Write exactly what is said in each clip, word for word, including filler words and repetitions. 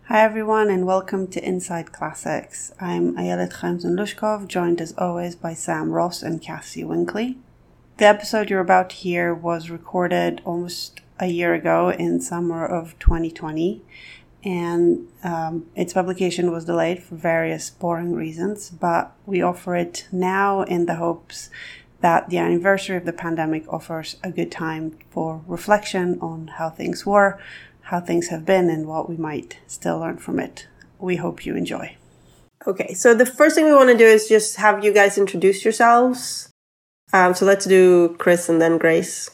Hi everyone and welcome to Inside Classics. I'm Ayelet Chaimson-Lushkov, joined as always by Sam Ross and Cassie Winkley. The episode you're about to hear was recorded almost a year ago in summer of twenty twenty, and um, its publication was delayed for various boring reasons, but we offer it now in the hopes that the anniversary of the pandemic offers a good time for reflection on how things were, how things have been, and what we might still learn from it. We hope you enjoy. Okay, so the first thing we want to do is just have you guys introduce yourselves. Um, so let's do Chris and then Grace.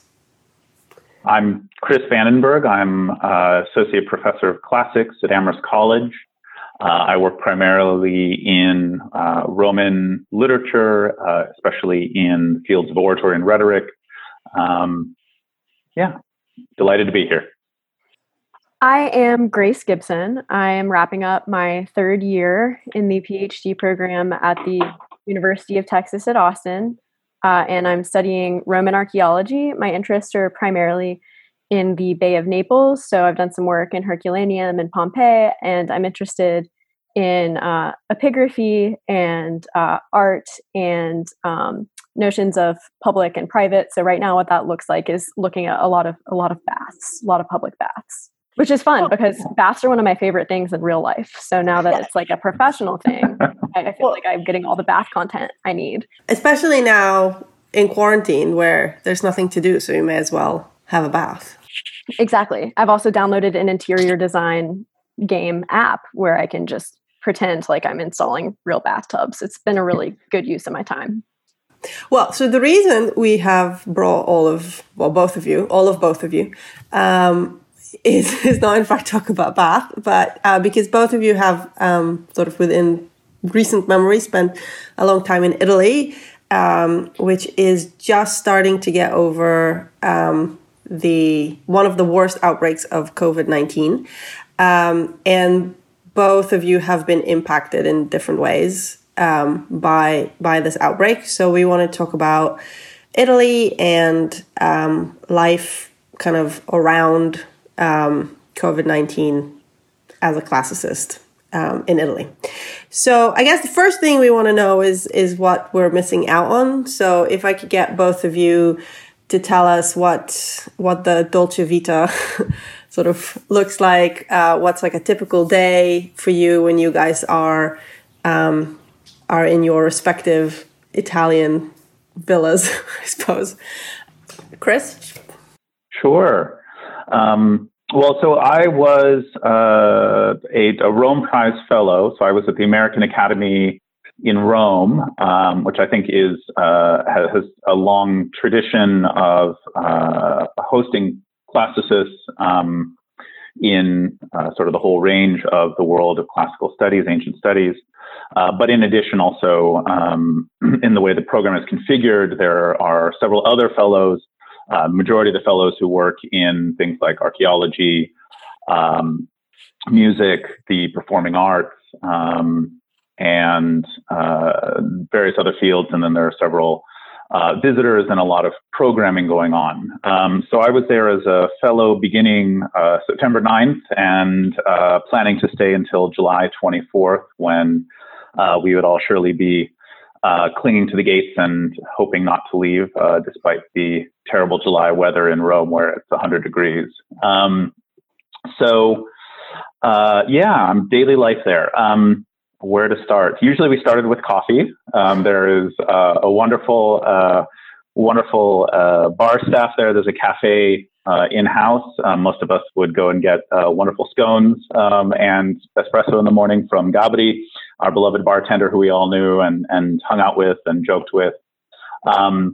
I'm Chris Vandenberg. I'm uh, Associate Professor of Classics at Amherst College. Uh, I work primarily in uh, Roman literature, uh, especially in fields of oratory and rhetoric. Um, yeah, delighted to be here. I am Grace Gibson. I am wrapping up my third year in the PhD program at the University of Texas at Austin, uh, and I'm studying Roman archaeology. My interests are primarily in the Bay of Naples, so I've done some work in Herculaneum and Pompeii, and I'm interested in uh, epigraphy and uh, art and um, notions of public and private. So right now, what that looks like is looking at a lot of a lot of baths, a lot of public baths. Which is fun because baths are one of my favorite things in real life. So now that it's like a professional thing, I, I feel like I'm getting all the bath content I need. Especially now in quarantine where there's nothing to do, so you may as well have a bath. Exactly. I've also downloaded an interior design game app where I can just pretend like I'm installing real bathtubs. It's been a really good use of my time. Well, so the reason we have brought all of, well, both of you, all of both of you, um, is, is not in fact talk about Bath, but uh, because both of you have um, sort of within recent memory spent a long time in Italy, um, which is just starting to get over um, the one of the worst outbreaks of COVID nineteen. Um, and both of you have been impacted in different ways um, by, by this outbreak. So we want to talk about Italy and um, life kind of around Um, COVID nineteen as a classicist um, in Italy. So I guess the first thing we want to know is is what we're missing out on. So if I could get both of you to tell us what what the Dolce Vita sort of looks like, uh, what's like a typical day for you when you guys are um, are in your respective Italian villas, I suppose. Chris? Sure. Um, well, so I was uh, a, a Rome Prize Fellow. So I was at the American Academy in Rome, um, which I think is uh, has a long tradition of uh, hosting classicists um, in uh, sort of the whole range of the world of classical studies, ancient studies. Uh, but in addition, also um, in the way the program is configured, there are several other fellows. Uh, majority of the fellows who work in things like archaeology, um, music, the performing arts, um, and uh, various other fields. And then there are several uh, visitors and a lot of programming going on. Um, so I was there as a fellow beginning uh, September ninth and uh, planning to stay until July twenty-fourth, when uh, we would all surely be Uh, clinging to the gates and hoping not to leave, uh, despite the terrible July weather in Rome where it's one hundred degrees. Um, so, uh, yeah, daily life there. Um, where to start? Usually we started with coffee. Um, there is uh, a wonderful, uh, wonderful uh, bar staff there. There's a cafe uh, in-house. Um, most of us would go and get uh, wonderful scones um, and espresso in the morning from Gabri, our beloved bartender who we all knew and, and hung out with and joked with. Um,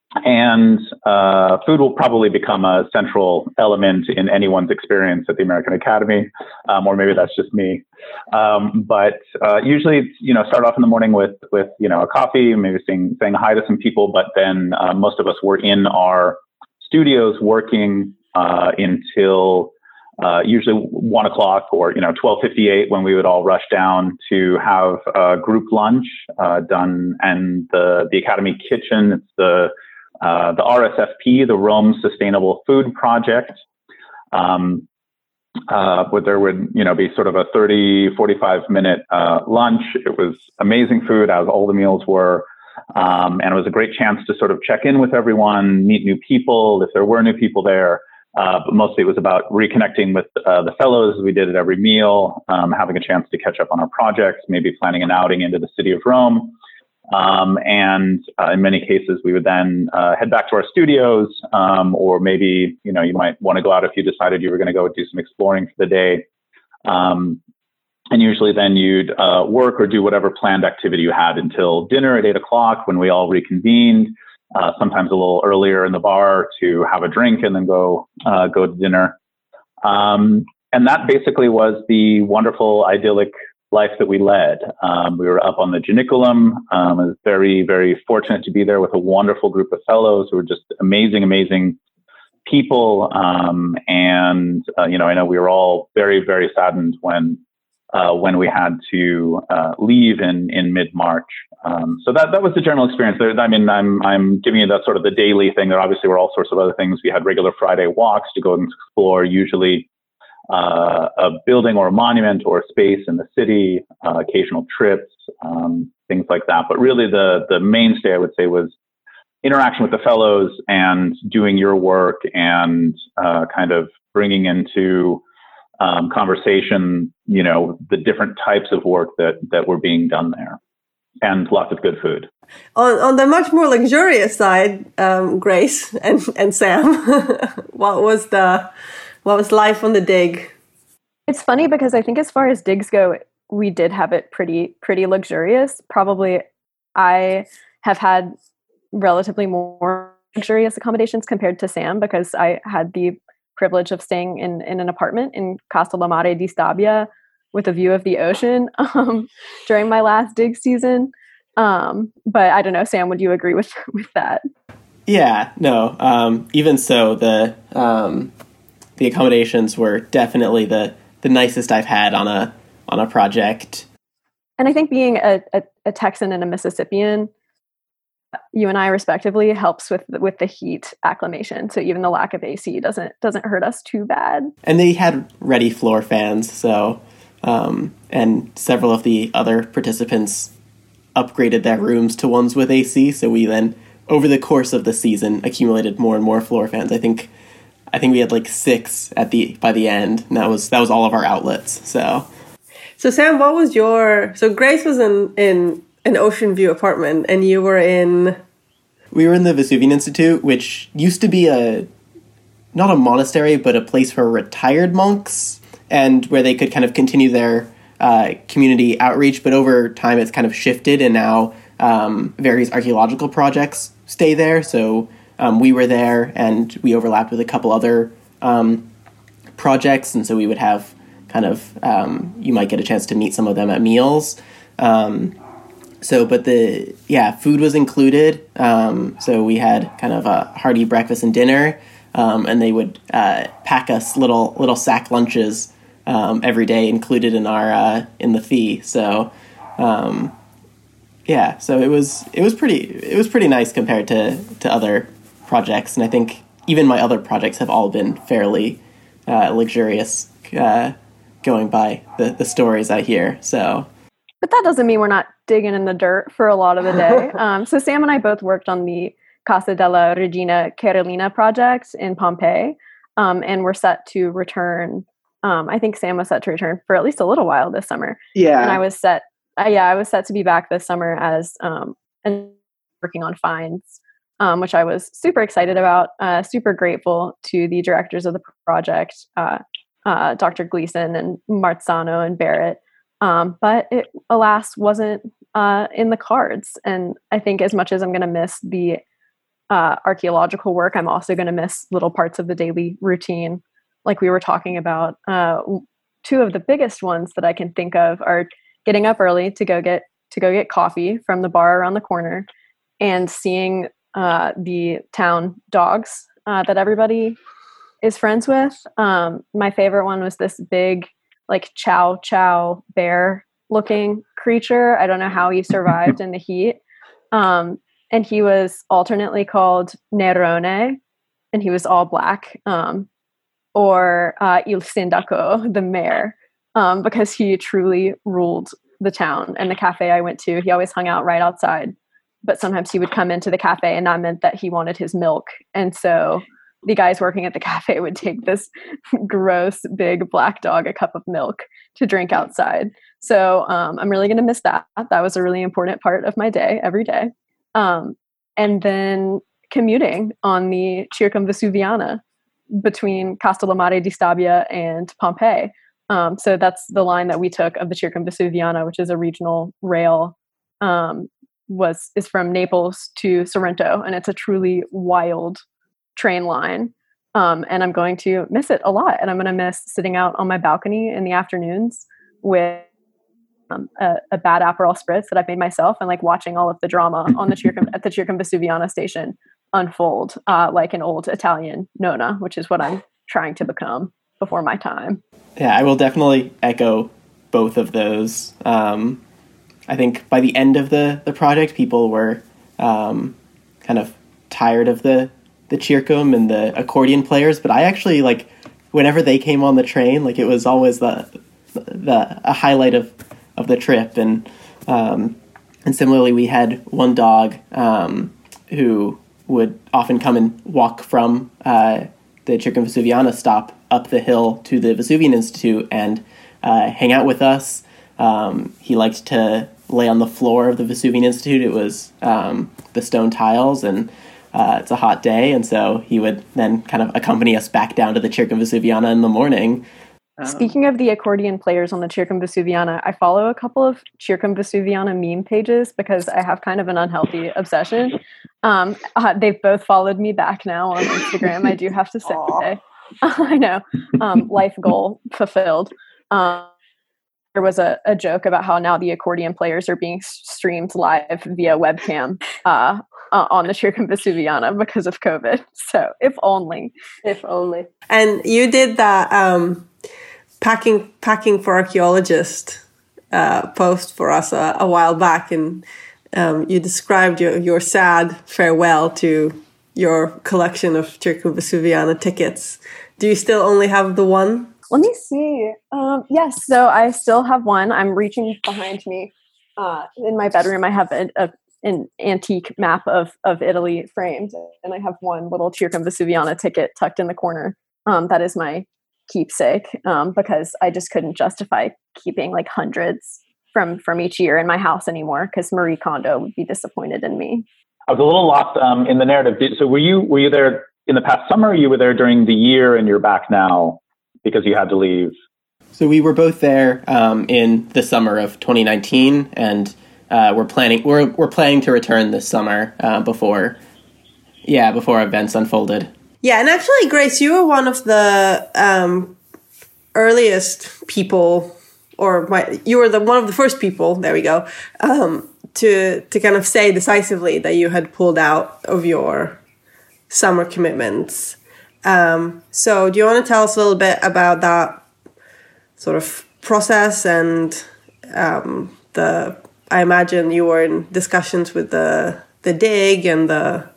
and uh, food will probably become a central element in anyone's experience at the American Academy, um, or maybe that's just me. Um, but uh, usually, you know, start off in the morning with, with you know, a coffee, maybe saying, saying hi to some people, but then uh, most of us were in our studios working uh, until Uh, usually one o'clock or, you know, twelve fifty-eight, when we would all rush down to have a group lunch uh, done. And the, the Academy Kitchen, it's the, uh, the R S F P, the Rome Sustainable Food Project. Um, uh, but there would, you know, be sort of a thirty, forty-five minute uh, lunch. It was amazing food, as all the meals were. Um, and it was a great chance to sort of check in with everyone, meet new people, if there were new people there. Uh, but mostly it was about reconnecting with uh, the fellows as we did at every meal, um, having a chance to catch up on our projects, maybe planning an outing into the city of Rome. Um, and uh, in many cases, we would then uh, head back to our studios, um, or maybe, you know, you might want to go out if you decided you were going to go do some exploring for the day. Um, and usually then you'd uh, work or do whatever planned activity you had until dinner at eight o'clock when we all reconvened, uh, sometimes a little earlier in the bar to have a drink and then go, uh, go to dinner. Um, and that basically was the wonderful, idyllic life that we led. Um, we were up on the Janiculum. Um, I was very, very fortunate to be there with a wonderful group of fellows who were just amazing, amazing people. Um, and, uh, you know, I know we were all very, very saddened when uh, when we had to uh, leave in, in mid-March. Um, so that, that was the general experience. There, I mean, I'm, I'm giving you that sort of the daily thing. There obviously were all sorts of other things. We had regular Friday walks to go and explore, usually Uh, a building or a monument or a space in the city, uh, occasional trips, um, things like that. But really the, the mainstay, I would say, was interaction with the fellows and doing your work and uh, kind of bringing into um, conversation, you know, the different types of work that, that were being done there, and lots of good food. On, on the much more luxurious side, um, Grace and, and Sam, what was the... What was life on the dig? It's funny because I think as far as digs go, we did have it pretty, pretty luxurious. Probably I have had relatively more luxurious accommodations compared to Sam because I had the privilege of staying in, in an apartment in Castellammare di Stabia with a view of the ocean um, during my last dig season. Um, but I don't know, Sam, would you agree with, with that? Yeah, no. Um, even so, the... Um, The accommodations were definitely the, the nicest I've had on a on a project. And I think being a, a, a Texan and a Mississippian, you and I respectively, helps with with the heat acclimation. So even the lack of A C doesn't doesn't hurt us too bad. And they had ready floor fans, so um, and several of the other participants upgraded their rooms to ones with A C. So we then, over the course of the season, accumulated more and more floor fans. I think. I think we had like six at the by the end, and that was that was all of our outlets. So, so Sam, what was your? So Grace was in in an Ocean View apartment, and you were in. We were in the Vesuvian Institute, which used to be a not a monastery, but a place for retired monks, and where they could kind of continue their uh, community outreach. But over time, it's kind of shifted, and now um, various archaeological projects stay there. So. Um, we were there, and we overlapped with a couple other um, projects, and so we would have kind of, um, you might get a chance to meet some of them at meals. Um, so, but the, yeah, food was included, um, so we had kind of a hearty breakfast and dinner, um, and they would uh, pack us little little sack lunches um, every day, included in our uh, in the fee. So, um, yeah, so it was it was pretty it was pretty nice compared to to other projects, and I think even my other projects have all been fairly uh, luxurious, uh, going by the, the stories I hear. So, but that doesn't mean we're not digging in the dirt for a lot of the day. um, so Sam and I both worked on the Casa della Regina Carolina project in Pompeii, um, and we're set to return. Um, I think Sam was set to return for at least a little while this summer. Yeah, and I was set. Uh, yeah, I was set to be back this summer as um, and working on finds. Um, which I was super excited about, uh, super grateful to the directors of the project, uh, uh, Doctor Gleason and Marzano and Barrett. Um, but it, alas, wasn't uh, in the cards. And I think as much as I'm going to miss the uh, archaeological work, I'm also going to miss little parts of the daily routine, like we were talking about. Uh, two of the biggest ones that I can think of are getting up early to go get to go get coffee from the bar around the corner, and seeing Uh, the town dogs uh, that everybody is friends with. Um, my favorite one was this big, like chow chow bear looking creature. I don't know how he survived in the heat. Um, and he was alternately called Nerone, and he was all black um, or uh, Il Sindaco, the mayor, um, because he truly ruled the town. And the cafe I went to, he always hung out right outside. But sometimes he would come into the cafe, and that meant that he wanted his milk. And so the guys working at the cafe would take this gross, big black dog a cup of milk to drink outside. So um, I'm really going to miss that. That was a really important part of my day every day. Um, and then commuting on the Circumvesuviana between Castellammare di Stabia and Pompeii. Um, so that's the line that we took of the Circumvesuviana, which is a regional rail, um, was is from Naples to Sorrento, and it's a truly wild train line. Um, and I'm going to miss it a lot. And I'm going to miss sitting out on my balcony in the afternoons with um, a, a bad Aperol Spritz that I've made myself, and like watching all of the drama on the Circum at the Circumvesuviana station unfold uh, like an old Italian nonna, which is what I'm trying to become before my time. Yeah, I will definitely echo both of those. Um, I think by the end of the, the project, people were um, kind of tired of the, the Circum and the accordion players, but I actually, like, whenever they came on the train, like, it was always the the a highlight of, of the trip. And um, and similarly, we had one dog um, who would often come and walk from uh, the Circumvesuviana stop up the hill to the Vesuvian Institute and uh, hang out with us. Um, he liked to lay on the floor of the Vesuvian Institute. It was um, the stone tiles, and uh, it's a hot day, and so he would then kind of accompany us back down to the Circumvesuviana in the morning. Um, Speaking of the accordion players on the Circumvesuviana, I follow a couple of Circumvesuviana meme pages because I have kind of an unhealthy obsession. Um, uh, they've both followed me back now on Instagram, I do have to say. I know. Um, life goal fulfilled. Um, there was a, a joke about how now the accordion players are being streamed live via webcam uh, uh, on the Circumvesuviana because of COVID. So if only, if only. And you did that um, packing packing for archaeologists uh, post for us a, a while back, and um, you described your, your sad farewell to your collection of Circumvesuviana tickets. Do you still only have the one? Let me see. Um, yes, so I still have one. I'm reaching behind me. Uh, in my bedroom, I have a, a, an antique map of, of Italy framed, and I have one little Circumvesuviana ticket tucked in the corner. Um, that is my keepsake, um, because I just couldn't justify keeping like hundreds from, from each year in my house anymore, because Marie Kondo would be disappointed in me. I was a little lost um, in the narrative. So were you were you there in the past summer, or you were there during the year and you're back now because you had to leave? So we were both there um, in the summer of twenty nineteen, and uh, we're planning we're we're planning to return this summer uh, before, yeah, before events unfolded. Yeah, and actually, Grace, you were one of the um, earliest people, or my, you were the one of the first people. There we go. Um, to to kind of say decisively that you had pulled out of your summer commitments. Um, so do you want to tell us a little bit about that sort of process and um, the, I imagine you were in discussions with the the dig and the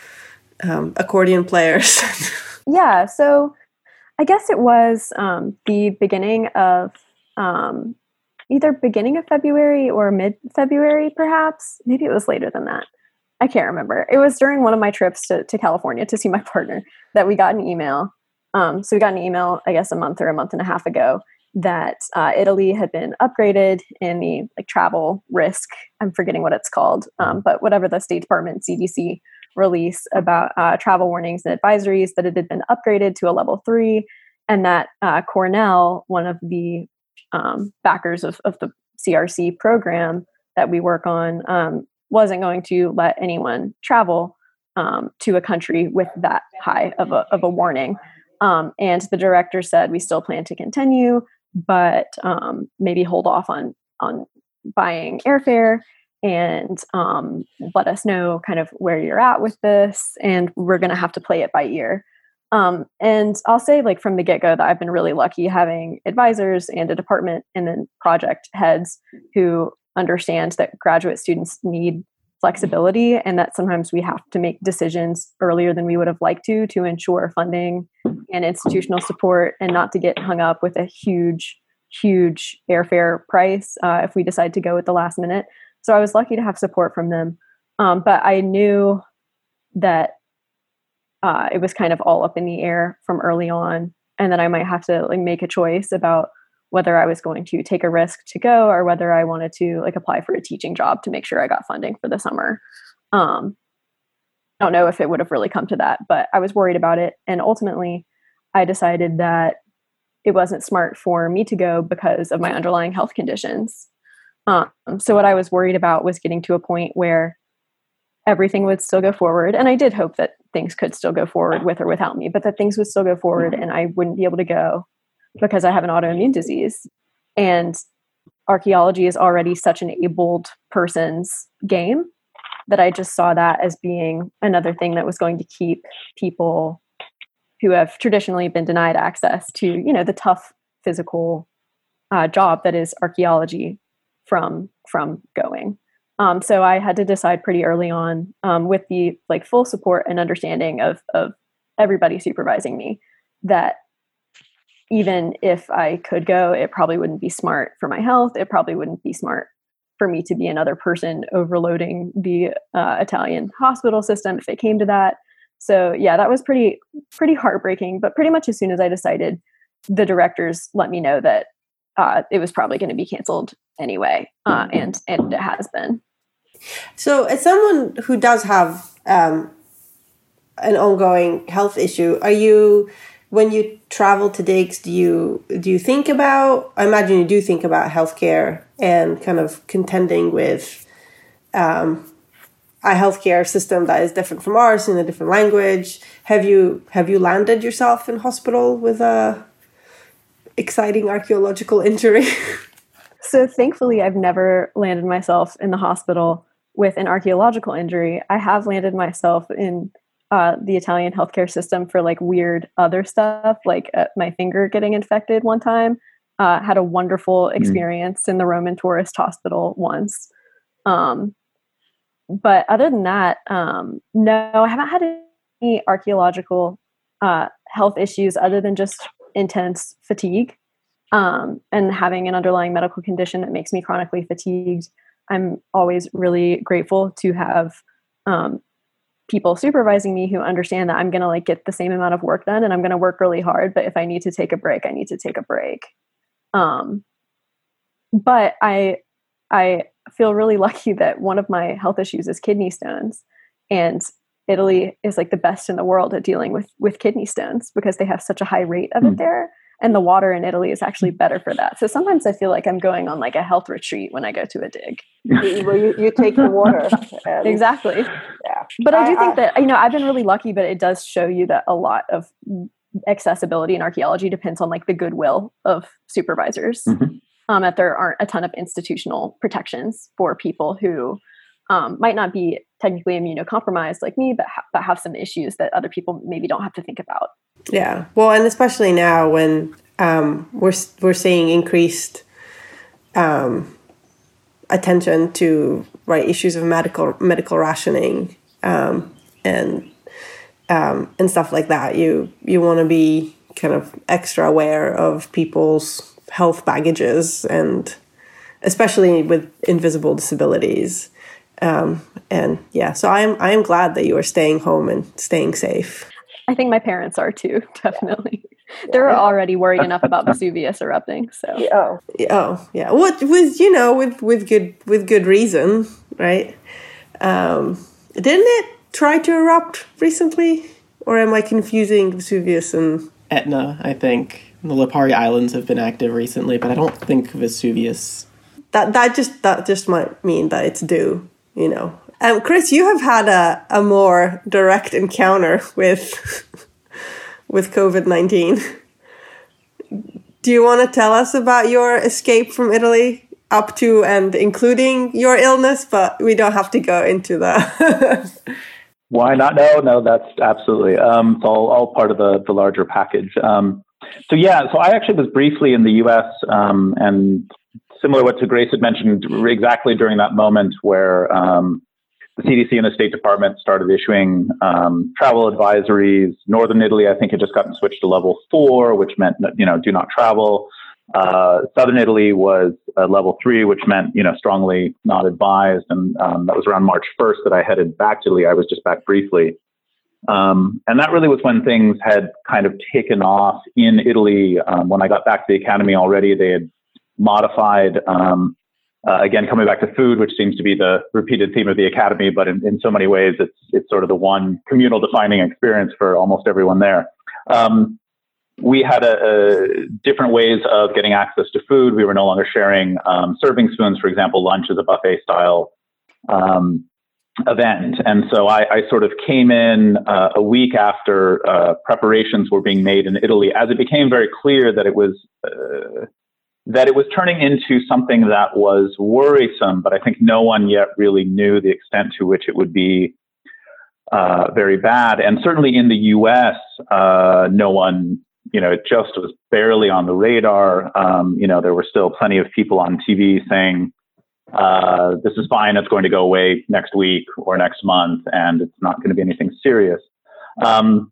um, accordion players. Yeah, so I guess it was um, the beginning of um, either beginning of February or mid-February, perhaps. Maybe it was later than that. I can't remember. It was during one of my trips to, to California to see my partner that we got an email. Um, so we got an email, I guess, a month or a month and a half ago that uh, Italy had been upgraded in the like travel risk. I'm forgetting what it's called, um, but whatever the State Department C D C release about uh, travel warnings and advisories, that it had been upgraded to a level three, and that uh, Cornell, one of the um, backers of, of the C R C program that we work on, um, wasn't going to let anyone travel um, to a country with that high of a, of a warning. Um, and the director said, we still plan to continue, but um, maybe hold off on, on buying airfare and um, let us know kind of where you're at with this. And we're going to have to play it by ear. Um, and I'll say, like, from the get-go that I've been really lucky having advisors and a department and then project heads who understand that graduate students need flexibility, and that sometimes we have to make decisions earlier than we would have liked to to ensure funding and institutional support, and not to get hung up with a huge, huge airfare price uh, if we decide to go at the last minute. So I was lucky to have support from them. Um, but I knew that uh, it was kind of all up in the air from early on, and that I might have to like make a choice about whether I was going to take a risk to go or whether I wanted to like apply for a teaching job to make sure I got funding for the summer. Um, I don't know if it would have really come to that, but I was worried about it. And ultimately I decided that it wasn't smart for me to go because of my underlying health conditions. Um, so what I was worried about was getting to a point where everything would still go forward. And I did hope that things could still go forward with or without me, but that things would still go forward and I wouldn't be able to go because I have an autoimmune disease. And archaeology is already such an abled person's game that I just saw that as being another thing that was going to keep people who have traditionally been denied access to, you know, the tough physical uh, job that is archaeology from, from going. Um, so I had to decide pretty early on um, with the like full support and understanding of, of everybody supervising me that even if I could go, it probably wouldn't be smart for my health. It probably wouldn't be smart for me to be another person overloading the uh, Italian hospital system if it came to that. So yeah, that was pretty, pretty heartbreaking, but pretty much as soon as I decided, the directors let me know that uh, it was probably going to be canceled anyway. Uh, and, and it has been. So as someone who does have um, an ongoing health issue, are you, when you travel to digs, do you do you think about, I imagine you do think about healthcare and kind of contending with um, a healthcare system that is different from ours in a different language. Have you have you landed yourself in hospital with a exciting archaeological injury? So thankfully, I've never landed myself in the hospital with an archaeological injury. I have landed myself in uh, the Italian healthcare system for like weird other stuff, like uh, my finger getting infected one time. Uh, had a wonderful experience mm. in the Roman tourist hospital once. Um, but other than that, um, no, I haven't had any archaeological uh, health issues other than just intense fatigue um, and having an underlying medical condition that makes me chronically fatigued. I'm always really grateful to have um, people supervising me who understand that I'm going to like get the same amount of work done and I'm going to work really hard. But if I need to take a break, I need to take a break. Um, but I, I feel really lucky that one of my health issues is kidney stones, and Italy is like the best in the world at dealing with, with kidney stones because they have such a high rate of it there. And the water in Italy is actually better for that. So sometimes I feel like I'm going on like a health retreat when I go to a dig. Well, you, you take the water. And, exactly. Yeah. But I do I, think I, that, you know, I've been really lucky, but it does show you that a lot of accessibility in archaeology depends on like the goodwill of supervisors. Mm-hmm. Um, that there aren't a ton of institutional protections for people who um, might not be technically immunocompromised like me, but, ha- but have some issues that other people maybe don't have to think about. Yeah. Well, and especially now when um, we're we're seeing increased um, attention to right issues of medical medical rationing um, and um, and stuff like that. You you want to be kind of extra aware of people's health baggages, and especially with invisible disabilities. Um, and yeah, so I am I am glad that you are staying home and staying safe. I think my parents are too, definitely. They're already worried enough about Vesuvius erupting. So oh, oh yeah. What with you know with, with good with good reason, right? Um, didn't it try to erupt recently, or am I confusing Vesuvius and Etna? I think the Lipari Islands have been active recently, but I don't think Vesuvius. That that just that just might mean that it's due, you know. Um, Chris, you have had a, a more direct encounter with with COVID nineteen. Do you want to tell us about your escape from Italy up to and including your illness? But we don't have to go into that. Why not? No, no, that's absolutely. Um, it's all, all part of the, the larger package. Um, so yeah, so I actually was briefly in the U S um, and similar to what Grace had mentioned, exactly during that moment where um, the C D C and the State Department started issuing um, travel advisories. Northern Italy, I think, had just gotten switched to level four, which meant, you know, do not travel. Uh, Southern Italy was uh, level three, which meant, you know, strongly not advised. And um, that was around March first that I headed back to Italy. I was just back briefly. Um, and that really was when things had kind of taken off in Italy. Um, when I got back to the academy already, they had modified, um, uh, again, coming back to food, which seems to be the repeated theme of the academy, but in, in so many ways, it's it's sort of the one communal defining experience for almost everyone there. Um, we had a, a different ways of getting access to food. We were no longer sharing um, serving spoons, for example. Lunch is a buffet style um, event. And so I, I sort of came in uh, a week after uh, preparations were being made in Italy, as it became very clear that it was uh, that it was turning into something that was worrisome, but I think no one yet really knew the extent to which it would be uh, very bad. And certainly in the U S, uh, no one, you know, it just was barely on the radar. Um, you know, there were still plenty of people on T V saying, uh, this is fine, it's going to go away next week or next month, and it's not going to be anything serious. Um,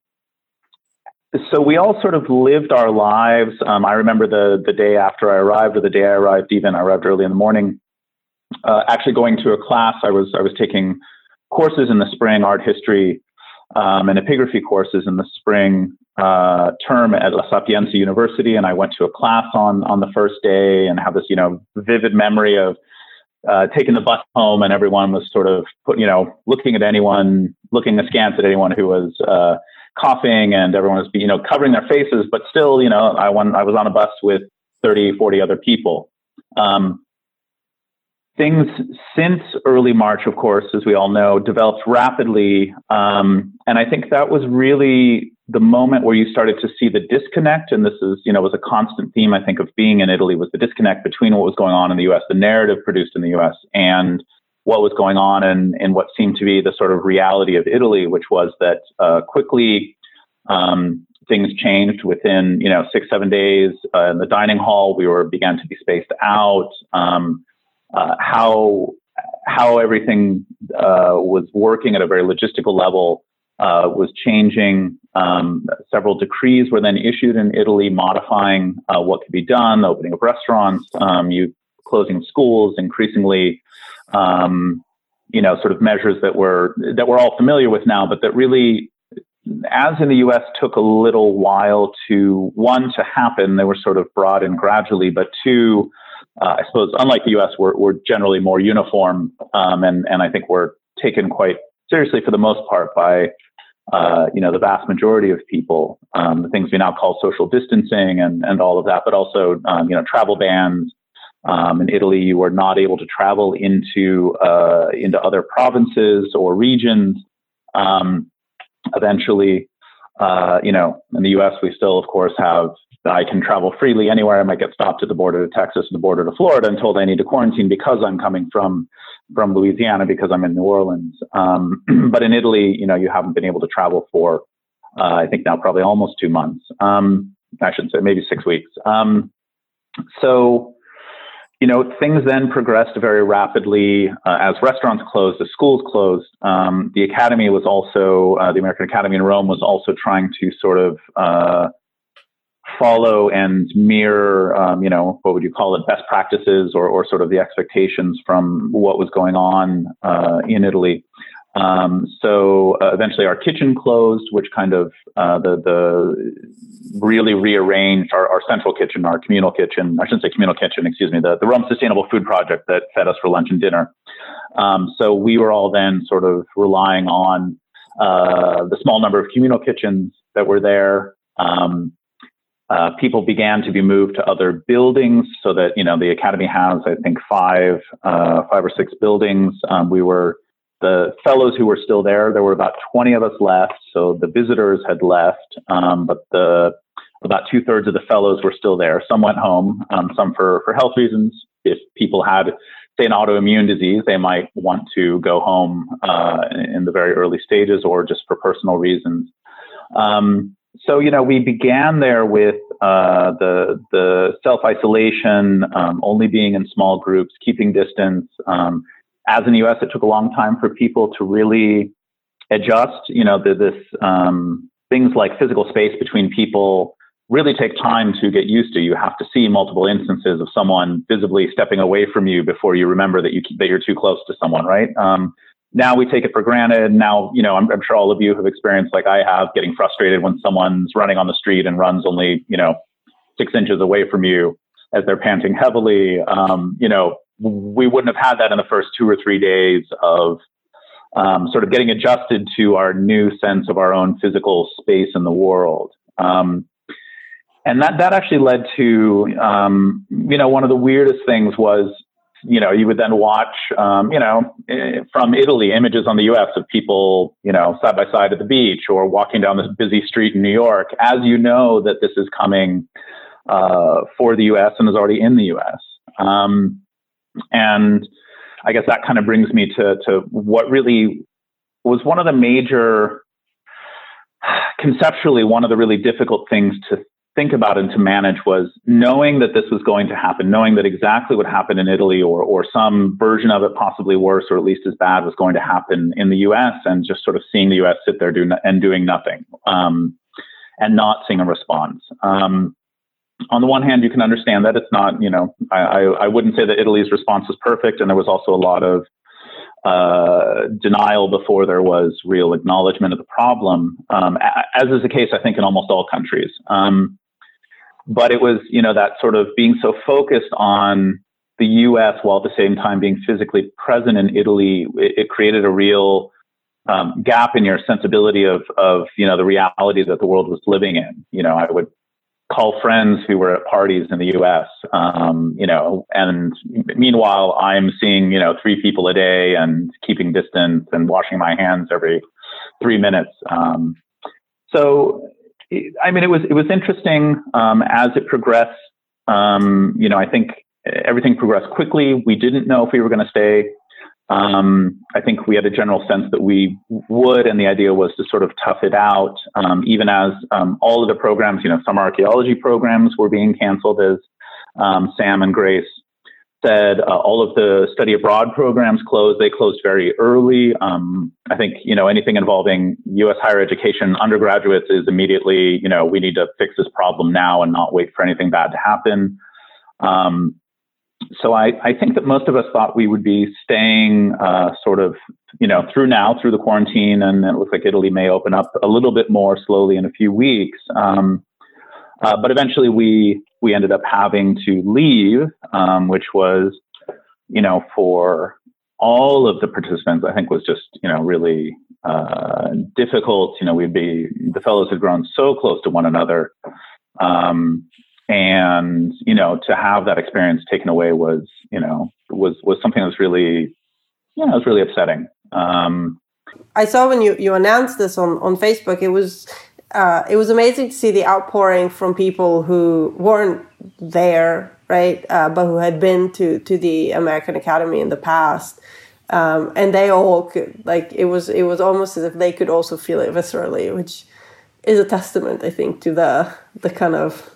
So we all sort of lived our lives. Um, I remember the the day after I arrived, or the day I arrived even, I arrived early in the morning, uh, actually going to a class. I was I was taking courses in the spring, art history um, and epigraphy courses in the spring uh, term at La Sapienza University. And I went to a class on on the first day and have this, you know, vivid memory of uh, taking the bus home, and everyone was sort of put, you know, looking at anyone, looking askance at anyone who was uh, coughing, and everyone was, you know, covering their faces, but still, you know, I went, I was on a bus with thirty, forty other people. Um, things since early March, of course, as we all know, developed rapidly. Um, and I think that was really the moment where you started to see the disconnect. And this is, you know, was a constant theme, I think, of being in Italy, was the disconnect between what was going on in the U S, the narrative produced in the U S, and what was going on in, in what seemed to be the sort of reality of Italy, which was that uh, quickly um, things changed within, you know, six, seven days. Uh, in the dining hall, we were began to be spaced out. Um, uh, how how everything uh, was working at a very logistical level uh, was changing. Um, several decrees were then issued in Italy modifying uh, what could be done, the opening of restaurants, um, you closing schools, increasingly. Um, you know, sort of measures that we're that we're all familiar with now, but that really, as in the U S, took a little while to, one, to happen. They were sort of brought in gradually, but two, uh, I suppose, unlike the U S, we're, we're generally more uniform, um, and and I think we're taken quite seriously for the most part by uh, you know, the vast majority of people. Um, the things we now call social distancing and and all of that, but also um, you know, travel bans. Um, in Italy, you were not able to travel into uh, into other provinces or regions. Um, eventually, uh, you know, in the U S, we still, of course, have I can travel freely anywhere. I might get stopped at the border to Texas, the border to Florida, and told I need to quarantine because I'm coming from from Louisiana, because I'm in New Orleans. Um, but in Italy, you know, you haven't been able to travel for uh, I think now probably almost two months. Um, I should say maybe six weeks. Um, so. You know, things then progressed very rapidly uh, as restaurants closed, as schools closed. Um, the Academy was also, uh, the American Academy in Rome was also trying to sort of uh, follow and mirror, um, you know, what would you call it, best practices or, or sort of the expectations from what was going on uh, in Italy. Um, so uh, eventually our kitchen closed, which kind of uh, the the really rearranged our, our central kitchen, our communal kitchen. I shouldn't say communal kitchen, excuse me, the, the Rome Sustainable Food Project that fed us for lunch and dinner. Um, so we were all then sort of relying on uh, the small number of communal kitchens that were there. Um, uh, people began to be moved to other buildings so that, you know, the Academy has, I think, five, uh, five or six buildings. Um, we were The fellows who were still there, there were about twenty of us left. So the visitors had left, um, but the about two thirds of the fellows were still there. Some went home, um, some for, for health reasons. If people had, say, an autoimmune disease, they might want to go home uh, in the very early stages, or just for personal reasons. Um, so, you know, we began there with uh, the the self-isolation, um, only being in small groups, keeping distance, um, as in the U S, it took a long time for people to really adjust. You know, the, this um, things like physical space between people really take time to get used to. You have to see multiple instances of someone visibly stepping away from you before you remember that you that you're too close to someone, right? Um, now we take it for granted. Now, you know, I'm, I'm sure all of you have experienced, like I have, getting frustrated when someone's running on the street and runs only, you know, six inches away from you as they're panting heavily. Um, you know, we wouldn't have had that in the first two or three days of um, sort of getting adjusted to our new sense of our own physical space in the world. Um, And that, that actually led to, um, you know, one of the weirdest things was, you know, you would then watch, um, you know, from Italy, images on the U S of people, you know, side by side at the beach or walking down this busy street in New York, as you know that this is coming uh, for the U S and is already in the U S. Um, and I guess that kind of brings me to, to what really was one of the major, conceptually, one of the really difficult things to think about and to manage was knowing that this was going to happen, knowing that exactly what happened in Italy or or some version of it, possibly worse or at least as bad, was going to happen in the U S, and just sort of seeing the U S sit there do no, and doing nothing um, and not seeing a response. Um, on the one hand, you can understand that it's not, you know, I, I, I wouldn't say that Italy's response was perfect, and there was also a lot of uh, denial before there was real acknowledgement of the problem, um, as is the case, I think, in almost all countries. Um, But it was, you know, that sort of being so focused on the U S while at the same time being physically present in Italy, it, it created a real um, gap in your sensibility of, of, you know, the reality that the world was living in. You know, I would call friends who were at parties in the U S, um, you know, and meanwhile, I'm seeing, you know, three people a day and keeping distance and washing my hands every three minutes. Um, so, I mean, it was it was interesting um, as it progressed. Um, you know, I think everything progressed quickly. We didn't know if we were going to stay. Um, I think we had a general sense that we would, and the idea was to sort of tough it out. Um, even as um, all of the programs, you know, some archaeology programs were being canceled, as um, Sam and Grace said. Uh, all of the study abroad programs closed. They closed very early. Um, I think, you know, anything involving U S higher education undergraduates is immediately, you know, we need to fix this problem now and not wait for anything bad to happen. Um, so I, I think that most of us thought we would be staying uh, sort of, you know, through now, through the quarantine, and it looks like Italy may open up a little bit more slowly in a few weeks. Um, uh, but eventually we we ended up having to leave, um, which was, you know, for all of the participants, I think was just, you know, really uh, difficult. You know, we'd be, the fellows had grown so close to one another. Um, and, you know, to have that experience taken away was, you know, was, was something that was really, yeah, it was really upsetting. Um, I saw when you, you announced this on, on Facebook, it was, uh, it was amazing to see the outpouring from people who weren't there, right? Uh, but who had been to, to the American Academy in the past. Um, and they all could, like, it was, it was almost as if they could also feel it viscerally, which is a testament, I think, to the, the kind of,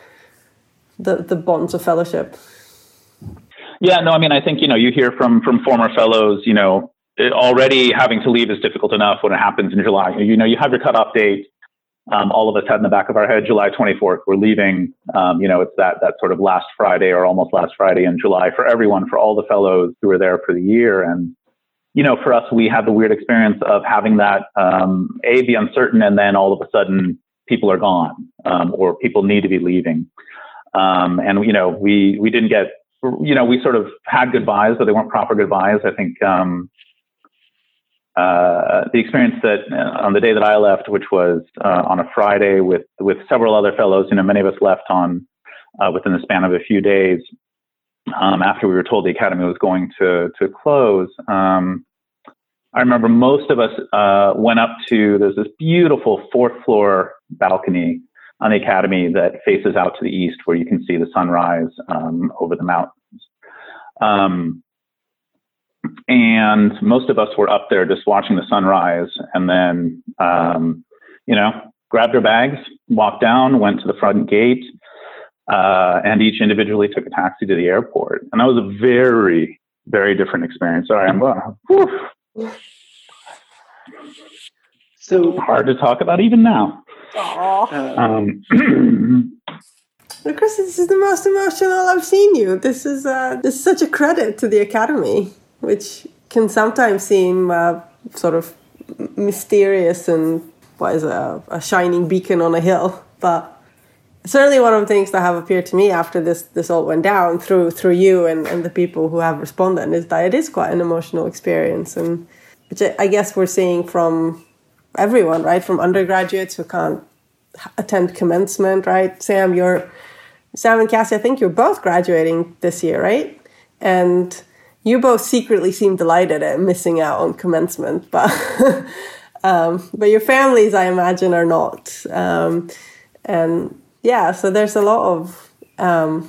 the, the bonds of fellowship. Yeah, no, I mean, I think, you know, you hear from, from former fellows, you know, already having to leave is difficult enough when it happens in July. You know, you have your cutoff date. Um, all of us had in the back of our head, July twenty-fourth, we're leaving. Um, you know, it's that, that sort of last Friday or almost last Friday in July for everyone, for all the fellows who were there for the year. And, you know, for us, we had the weird experience of having that, um, A, be uncertain, and then all of a sudden people are gone, um, or people need to be leaving. Um, and, you know, we, we didn't get, you know, we sort of had goodbyes, but they weren't proper goodbyes. I think, um, uh, the experience that uh, on the day that I left, which was, uh, on a Friday with, with several other fellows, you know, many of us left on, uh, within the span of a few days, um, after we were told the academy was going to, to close. Um, I remember most of us, uh, went up to, there's this beautiful fourth floor balcony on the academy that faces out to the east, where you can see the sunrise um, over the mountains. Um, and most of us were up there just watching the sunrise, and then, um, you know, grabbed our bags, walked down, went to the front gate, uh, and each individually took a taxi to the airport. And that was a very, very different experience. Sorry, I'm uh, whew. So hard to talk about even now. Aww. Um, Chris, this is the most emotional I've seen you. This is uh, this is such a credit to the Academy, which can sometimes seem uh, sort of mysterious and what is a, a shining beacon on a hill. But certainly one of the things that have appeared to me after this this all went down through through you and, and the people who have responded is that it is quite an emotional experience, and which I, I guess we're seeing from everyone, right? From undergraduates who can't attend commencement, right? Sam, you're Sam and Cassie, I think you're both graduating this year, right? And you both secretly seem delighted at missing out on commencement, but um, but your families, I imagine, are not. Um, and yeah, so there's a lot of um,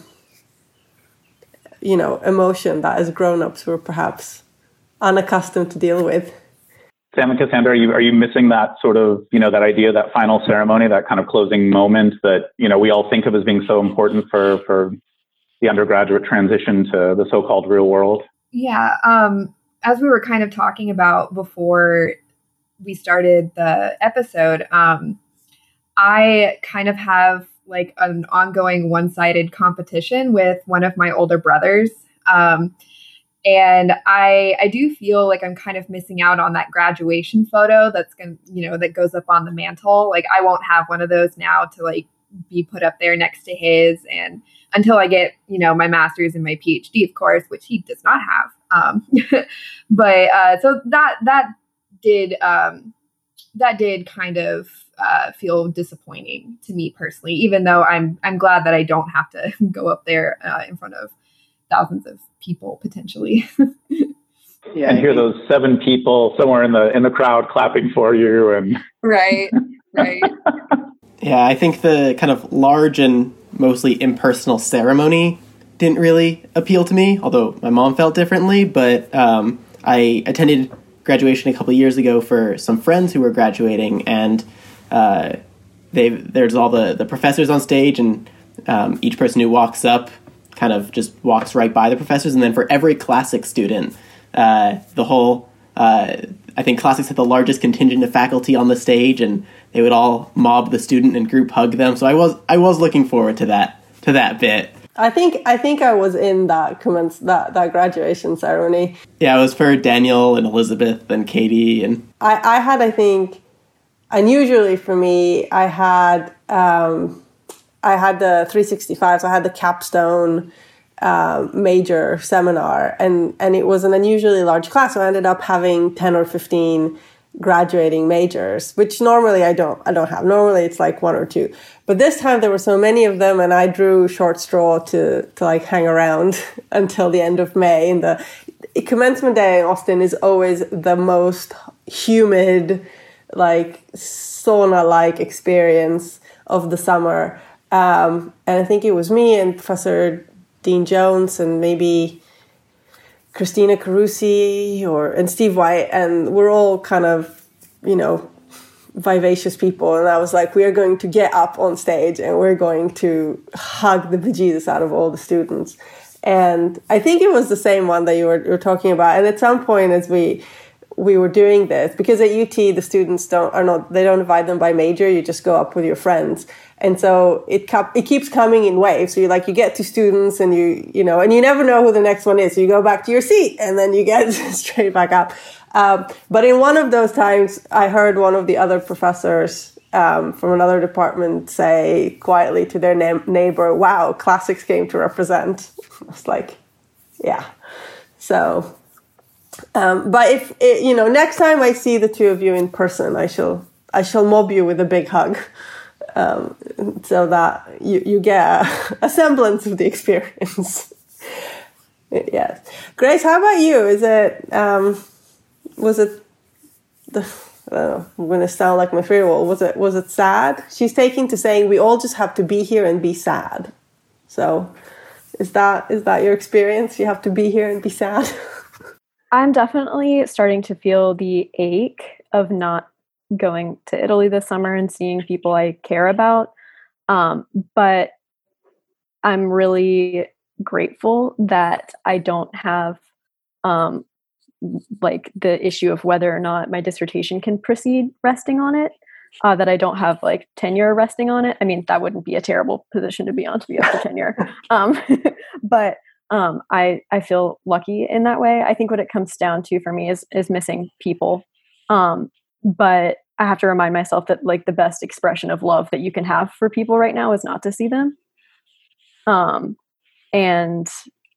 you know emotion that as grown-ups we're perhaps unaccustomed to deal with. Sam and Cassandra, are you, are you missing that sort of, you know, that idea, that final ceremony, that kind of closing moment that, you know, we all think of as being so important for, for the undergraduate transition to the so-called real world? Yeah. Um, as we were kind of talking about before we started the episode, um, I kind of have like an ongoing one-sided competition with one of my older brothers. Um, And I I do feel like I'm kind of missing out on that graduation photo that's going to, you know, that goes up on the mantle. Like I won't have one of those now to like be put up there next to his. And until I get, you know, my master's and my PhD, of course, which he does not have. Um, but uh, so that that did um, that did kind of uh, feel disappointing to me personally, even though I'm I'm glad that I don't have to go up there uh, in front of thousands of people potentially. Yeah, and hear those seven people somewhere in the in the crowd clapping for you, and right, right. Yeah, I think the kind of large and mostly impersonal ceremony didn't really appeal to me, although my mom felt differently. But um, I attended graduation a couple of years ago for some friends who were graduating, and uh, they there's all the, the professors on stage, and um, each person who walks up kind of just walks right by the professors. And then for every classic student, uh, the whole, uh, I think classics had the largest contingent of faculty on the stage, and they would all mob the student and group hug them. So I was, I was looking forward to that, to that bit. I think, I think I was in that commence, that, that graduation ceremony. Yeah, it was for Daniel and Elizabeth and Katie. And I, I had, I think, unusually for me, I had, um, I had the three sixty-five, so I had the capstone uh, major seminar, and, and it was an unusually large class, so I ended up having ten or fifteen graduating majors, which normally I don't I don't have. Normally it's like one or two. But this time there were so many of them, and I drew short straw to, to like hang around until the end of May. And the commencement day in Austin is always the most humid, like sauna-like experience of the summer. Um, and I think it was me and Professor Dean Jones and maybe Christina Carusi or and Steve White, and we're all kind of, you know, vivacious people. And I was like, we are going to get up on stage and we're going to hug the bejesus out of all the students. And I think it was the same one that you were, you were talking about. And at some point, as we we were doing this, because at U T the students don't are not they don't divide them by major. You just go up with your friends. And so it it keeps coming in waves. So you like you get to students and you you know and you never know who the next one is. So you go back to your seat and then you get straight back up. Um, but in one of those times, I heard one of the other professors um, from another department say quietly to their na- neighbor, "Wow, classics came to represent." I was like, "Yeah." So, um, but if it, you know, next time I see the two of you in person, I shall I shall mob you with a big hug. Um, so that you, you get a, a semblance of the experience. Yes. Grace, how about you? Is it, um, was it, the, I don't know, I'm going to sound like my favorite wall. Was it, was it sad? She's taking to saying we all just have to be here and be sad. So is that, is that your experience? You have to be here and be sad? I'm definitely starting to feel the ache of not going to Italy this summer and seeing people I care about. Um, but I'm really grateful that I don't have um, like the issue of whether or not my dissertation can proceed resting on it, uh, that I don't have like tenure resting on it. I mean, that wouldn't be a terrible position to be on, to be up for tenure. Um, but um, I, I feel lucky in that way. I think what it comes down to for me is, is missing people. Um, but I have to remind myself that like the best expression of love that you can have for people right now is not to see them. Um, and,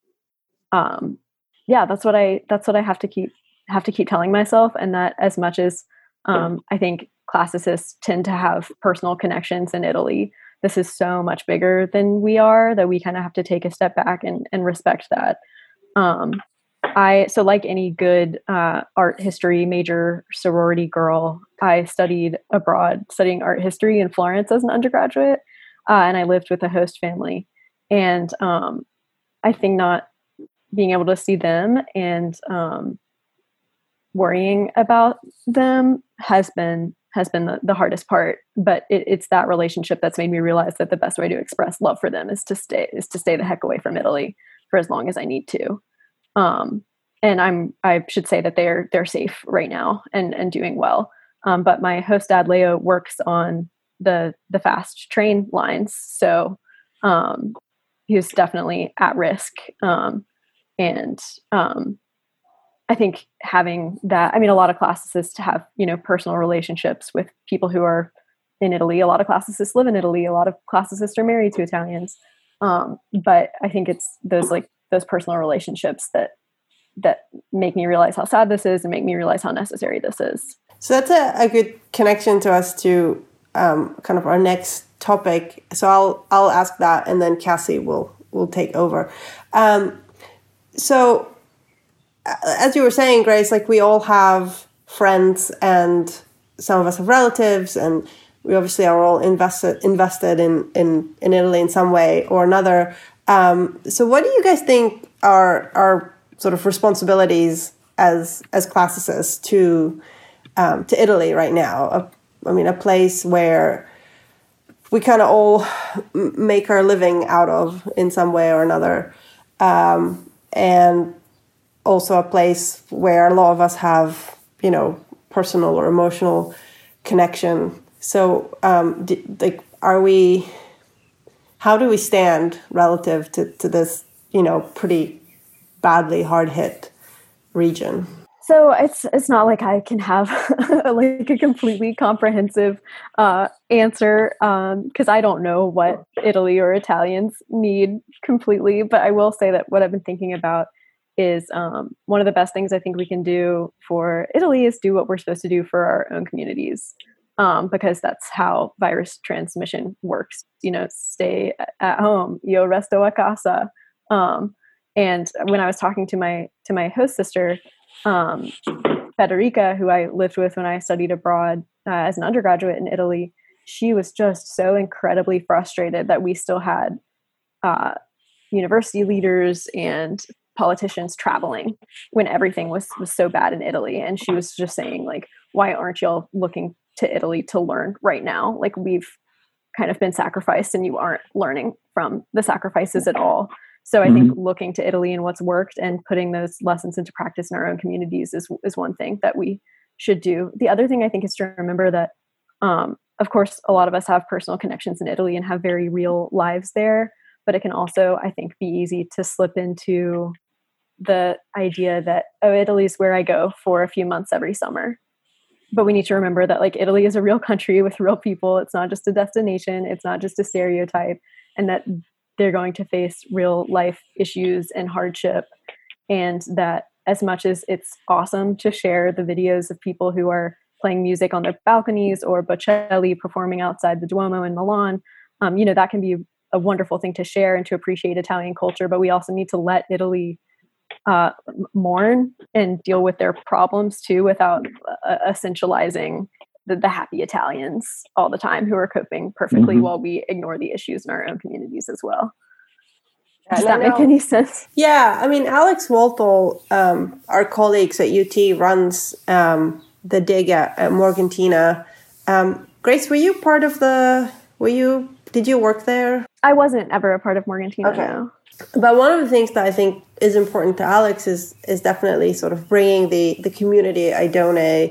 um, yeah, that's what I, that's what I have to keep, have to keep telling myself. And that as much as, um, I think classicists tend to have personal connections in Italy, this is so much bigger than we are, that we kind of have to take a step back and, and respect that. Um, I, so like any good uh, art history major sorority girl, I studied abroad, studying art history in Florence as an undergraduate, uh, and I lived with a host family. And um, I think not being able to see them and um, worrying about them has been has been the, the hardest part. But it, it's that relationship that's made me realize that the best way to express love for them is to stay is to stay the heck away from Italy for as long as I need to. Um, and I'm, I should say that they're, they're safe right now and, and doing well. Um, but my host dad, Leo, works on the, the fast train lines. So, um, he was definitely at risk. Um, and, um, I think having that, I mean, a lot of classicists have, you know, personal relationships with people who are in Italy. A lot of classicists live in Italy. A lot of classicists are married to Italians. Um, but I think it's those like, those personal relationships that that make me realize how sad this is and make me realize how necessary this is. So that's a, a good connection to us to um, kind of our next topic. So I'll I'll ask that, and then Cassie will will take over. Um, so as you were saying, Grace, like we all have friends, and some of us have relatives, and we obviously are all invested invested in in, in Italy in some way or another. Um, so what do you guys think are are sort of responsibilities as as classicists to um, to Italy right now? A, I mean, a place where we kind of all make our living out of in some way or another, um, and also a place where a lot of us have, you know, personal or emotional connection. So, um, d- like, are we? How do we stand relative to, to this, you know, pretty badly hard hit region? So it's it's not like I can have like a completely comprehensive uh, answer because um, I don't know what Italy or Italians need completely. But I will say that what I've been thinking about is um, one of the best things I think we can do for Italy is do what we're supposed to do for our own communities. Um, because that's how virus transmission works. You know, stay at home. Io resto a casa. Um, and when I was talking to my to my host sister, um, Federica, who I lived with when I studied abroad uh, as an undergraduate in Italy, she was just so incredibly frustrated that we still had uh, university leaders and politicians traveling when everything was was so bad in Italy. And she was just saying, like, why aren't y'all looking to Italy to learn right now? Like, we've kind of been sacrificed and you aren't learning from the sacrifices at all. So I mm-hmm. think looking to Italy and what's worked and putting those lessons into practice in our own communities is, is one thing that we should do. The other thing I think is to remember that, um, of course, a lot of us have personal connections in Italy and have very real lives there, but it can also, I think, be easy to slip into the idea that, oh, Italy's where I go for a few months every summer. But we need to remember that, like, Italy is a real country with real people. It's not just a destination. It's not just a stereotype, and that they're going to face real life issues and hardship. And that as much as it's awesome to share the videos of people who are playing music on their balconies or Bocelli performing outside the Duomo in Milan, um, you know, that can be a wonderful thing to share and to appreciate Italian culture. But we also need to let Italy uh, mourn and deal with their problems too, without uh, essentializing the, the happy Italians all the time who are coping perfectly mm-hmm. while we ignore the issues in our own communities as well. Does that make any sense? Yeah, I mean, Alex Walthall, um, our colleagues at U T, runs um, the dig at, at Morgantina. Um, Grace, were you part of the? Were you? Did you work there? I wasn't ever a part of Morgantina. Okay. No. but one of the things that I think is important to Alex is is definitely sort of bringing the the community Idone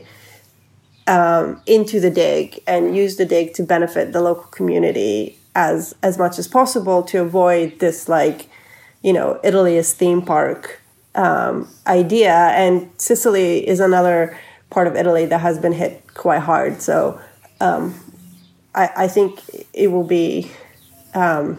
um, into the dig and use the dig to benefit the local community as as much as possible to avoid this, like, you know, Italy is theme park um, idea. And Sicily is another part of Italy that has been hit quite hard. So um, I, I think it will be, um,